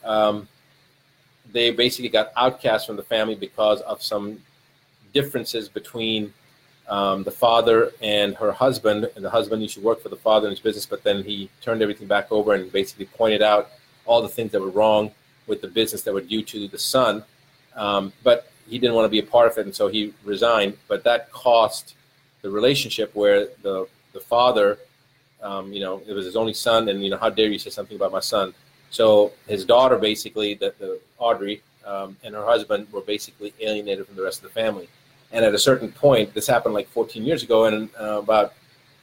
[SPEAKER 7] they basically got outcast from the family because of some differences between the father and her husband. And the husband used to work for the father in his business, but then he turned everything back over and basically pointed out all the things that were wrong with the business that were due to the son. But he didn't want to be a part of it, and so he resigned. But that cost the relationship where the father, it was his only son, and, how dare you say something about my son? So his daughter, basically, the Audrey, and her husband were basically alienated from the rest of the family. And at a certain point, this happened like 14 years ago, and about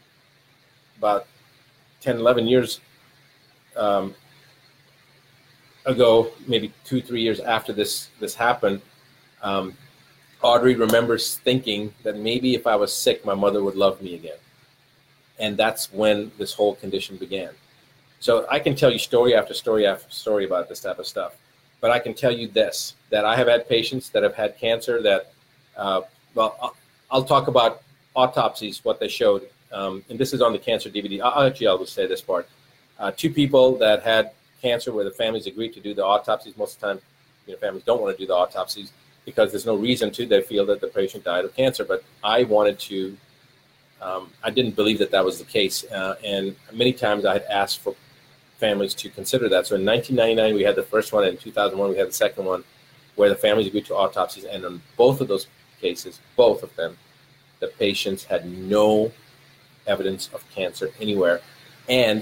[SPEAKER 7] 10, 11 years ago, maybe 2-3 years after this happened, Audrey remembers thinking that maybe if I was sick, my mother would love me again. And that's when this whole condition began. So I can tell you story after story after story about this type of stuff. But I can tell you this, that I have had patients that have had cancer that, I'll talk about autopsies, what they showed. And this is on the cancer DVD. I'll just say this part. 2 people that had cancer where the families agreed to do the autopsies. Most of the time, families don't want to do the autopsies because there's no reason to. They feel that the patient died of cancer. But I wanted to, I didn't believe that was the case. And many times I had asked for families to consider that. So in 1999, we had the first one, and in 2001, we had the second one, where the families agreed to autopsies. And in both of those cases, both of them, the patients had no evidence of cancer anywhere. And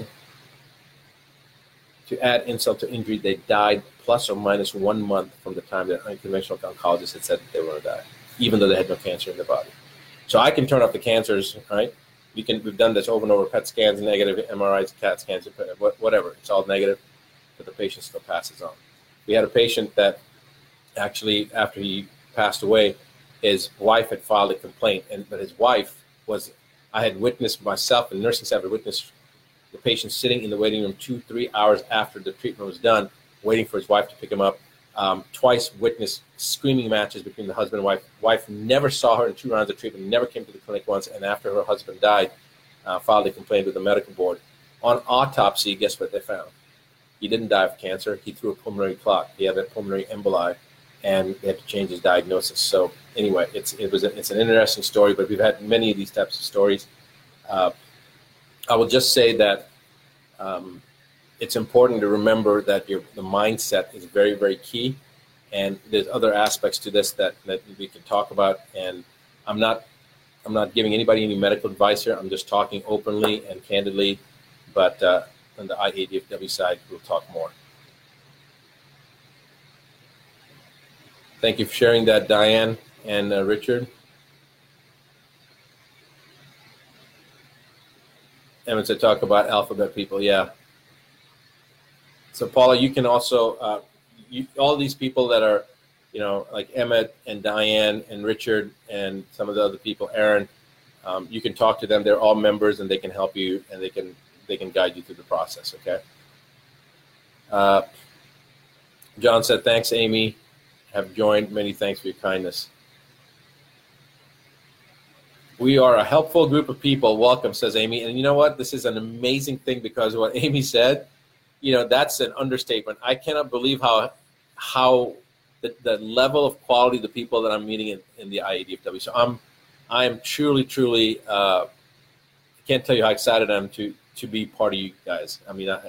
[SPEAKER 7] to add insult to injury, they died plus or minus 1 month from the time that unconventional oncologists had said that they were going to die, even though they had no cancer in their body. So I can turn off the cancers, right? We've done this over and over. PET scans negative, MRIs, CAT scans, whatever. It's all negative, but the patient still passes on. We had a patient that actually, after he passed away, his wife had filed a complaint, but his wife was, I had witnessed myself, and nursing staff had witnessed the patient sitting in the waiting room 2-3 hours after the treatment was done, waiting for his wife to pick him up. Twice witnessed screaming matches between the husband and wife. Wife never saw her in 2 rounds of treatment, never came to the clinic once, and after her husband died, filed a complaint with the medical board. On autopsy, guess what they found? He didn't die of cancer. He threw a pulmonary clot. He had a pulmonary emboli, and they had to change his diagnosis. So anyway, it's an interesting story, but we've had many of these types of stories. I will just say that it's important to remember that the mindset is very, very key. And there's other aspects to this that we can talk about. And I'm not giving anybody any medical advice here. I'm just talking openly and candidly. But on the IADFW side, we'll talk more. Thank you for sharing that, Diane and Richard. And to talk about alphabet people, yeah. So Paula, you can also, all these people that are, like Emmett and Diane and Richard and some of the other people, Aaron, you can talk to them. They're all members, and they can help you, and they can guide you through the process. Okay. John said, "Thanks, Amy. Have joined. Many thanks for your kindness." We are a helpful group of people. Welcome, says Amy. And you know what? This is an amazing thing, because what Amy said, that's an understatement. I cannot believe how the level of quality of the people that I'm meeting in the IADFW. So I am truly, I can't tell you how excited I am to be part of you guys. I mean,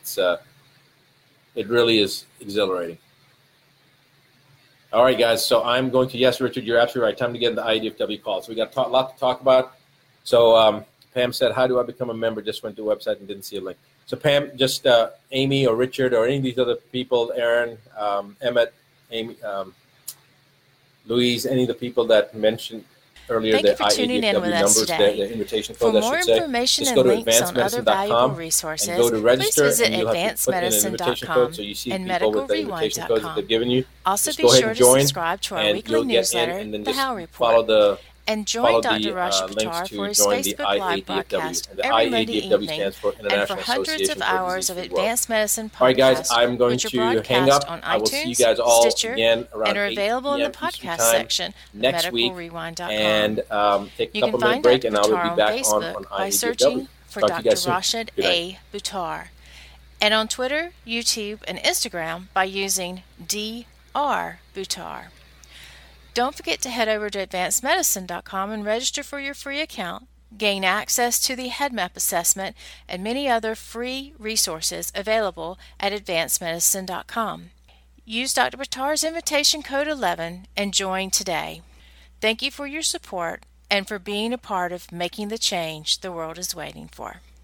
[SPEAKER 7] it really is exhilarating. All right, guys. So I'm going to, yes, Richard, you're absolutely right. Time to get in the IADFW call. So we got a lot to talk about. So Pam said, "How do I become a member?" Just went to the website and didn't see a link. So Pam, just Amy or Richard or any of these other people, Aaron, Emmett, Amy, Louise, any of the people that mentioned earlier,
[SPEAKER 4] Thank you for tuning in with us today.
[SPEAKER 7] The invitation code,
[SPEAKER 4] for more information and links on other valuable resources, please visit advancedmedicine.com and medicalrewind.com. Also be sure to subscribe to our weekly newsletter, The How Report, and join Dr. Rashid Buttar for his Facebook Live broadcast every Monday evening, and for hundreds of hours of advanced medicine podcasts,
[SPEAKER 7] all right, guys, I'm going
[SPEAKER 4] which are
[SPEAKER 7] to hang up.
[SPEAKER 4] on
[SPEAKER 7] I will see you
[SPEAKER 4] iTunes,
[SPEAKER 7] guys all
[SPEAKER 4] Stitcher,
[SPEAKER 7] again around
[SPEAKER 4] and are available in the podcast section
[SPEAKER 7] next week,
[SPEAKER 4] medicalrewind.com.
[SPEAKER 7] and take a
[SPEAKER 4] You
[SPEAKER 7] couple
[SPEAKER 4] can
[SPEAKER 7] minute
[SPEAKER 4] find
[SPEAKER 7] break,
[SPEAKER 4] Dr.
[SPEAKER 7] and I will
[SPEAKER 4] Buttar
[SPEAKER 7] be
[SPEAKER 4] on
[SPEAKER 7] back
[SPEAKER 4] Facebook
[SPEAKER 7] on
[SPEAKER 4] by
[SPEAKER 7] IADFW.
[SPEAKER 4] searching for
[SPEAKER 7] Talk to you
[SPEAKER 4] Dr.
[SPEAKER 7] guys soon.
[SPEAKER 4] Rashid
[SPEAKER 7] Good night.
[SPEAKER 4] A. Buttar, and on Twitter, YouTube, and Instagram by using Dr. Buttar. Don't forget to head over to advancedmedicine.com and register for your free account, gain access to the HeadMap assessment, and many other free resources available at advancedmedicine.com. Use Dr. Buttar's invitation code 11 and join today. Thank you for your support and for being a part of making the change the world is waiting for.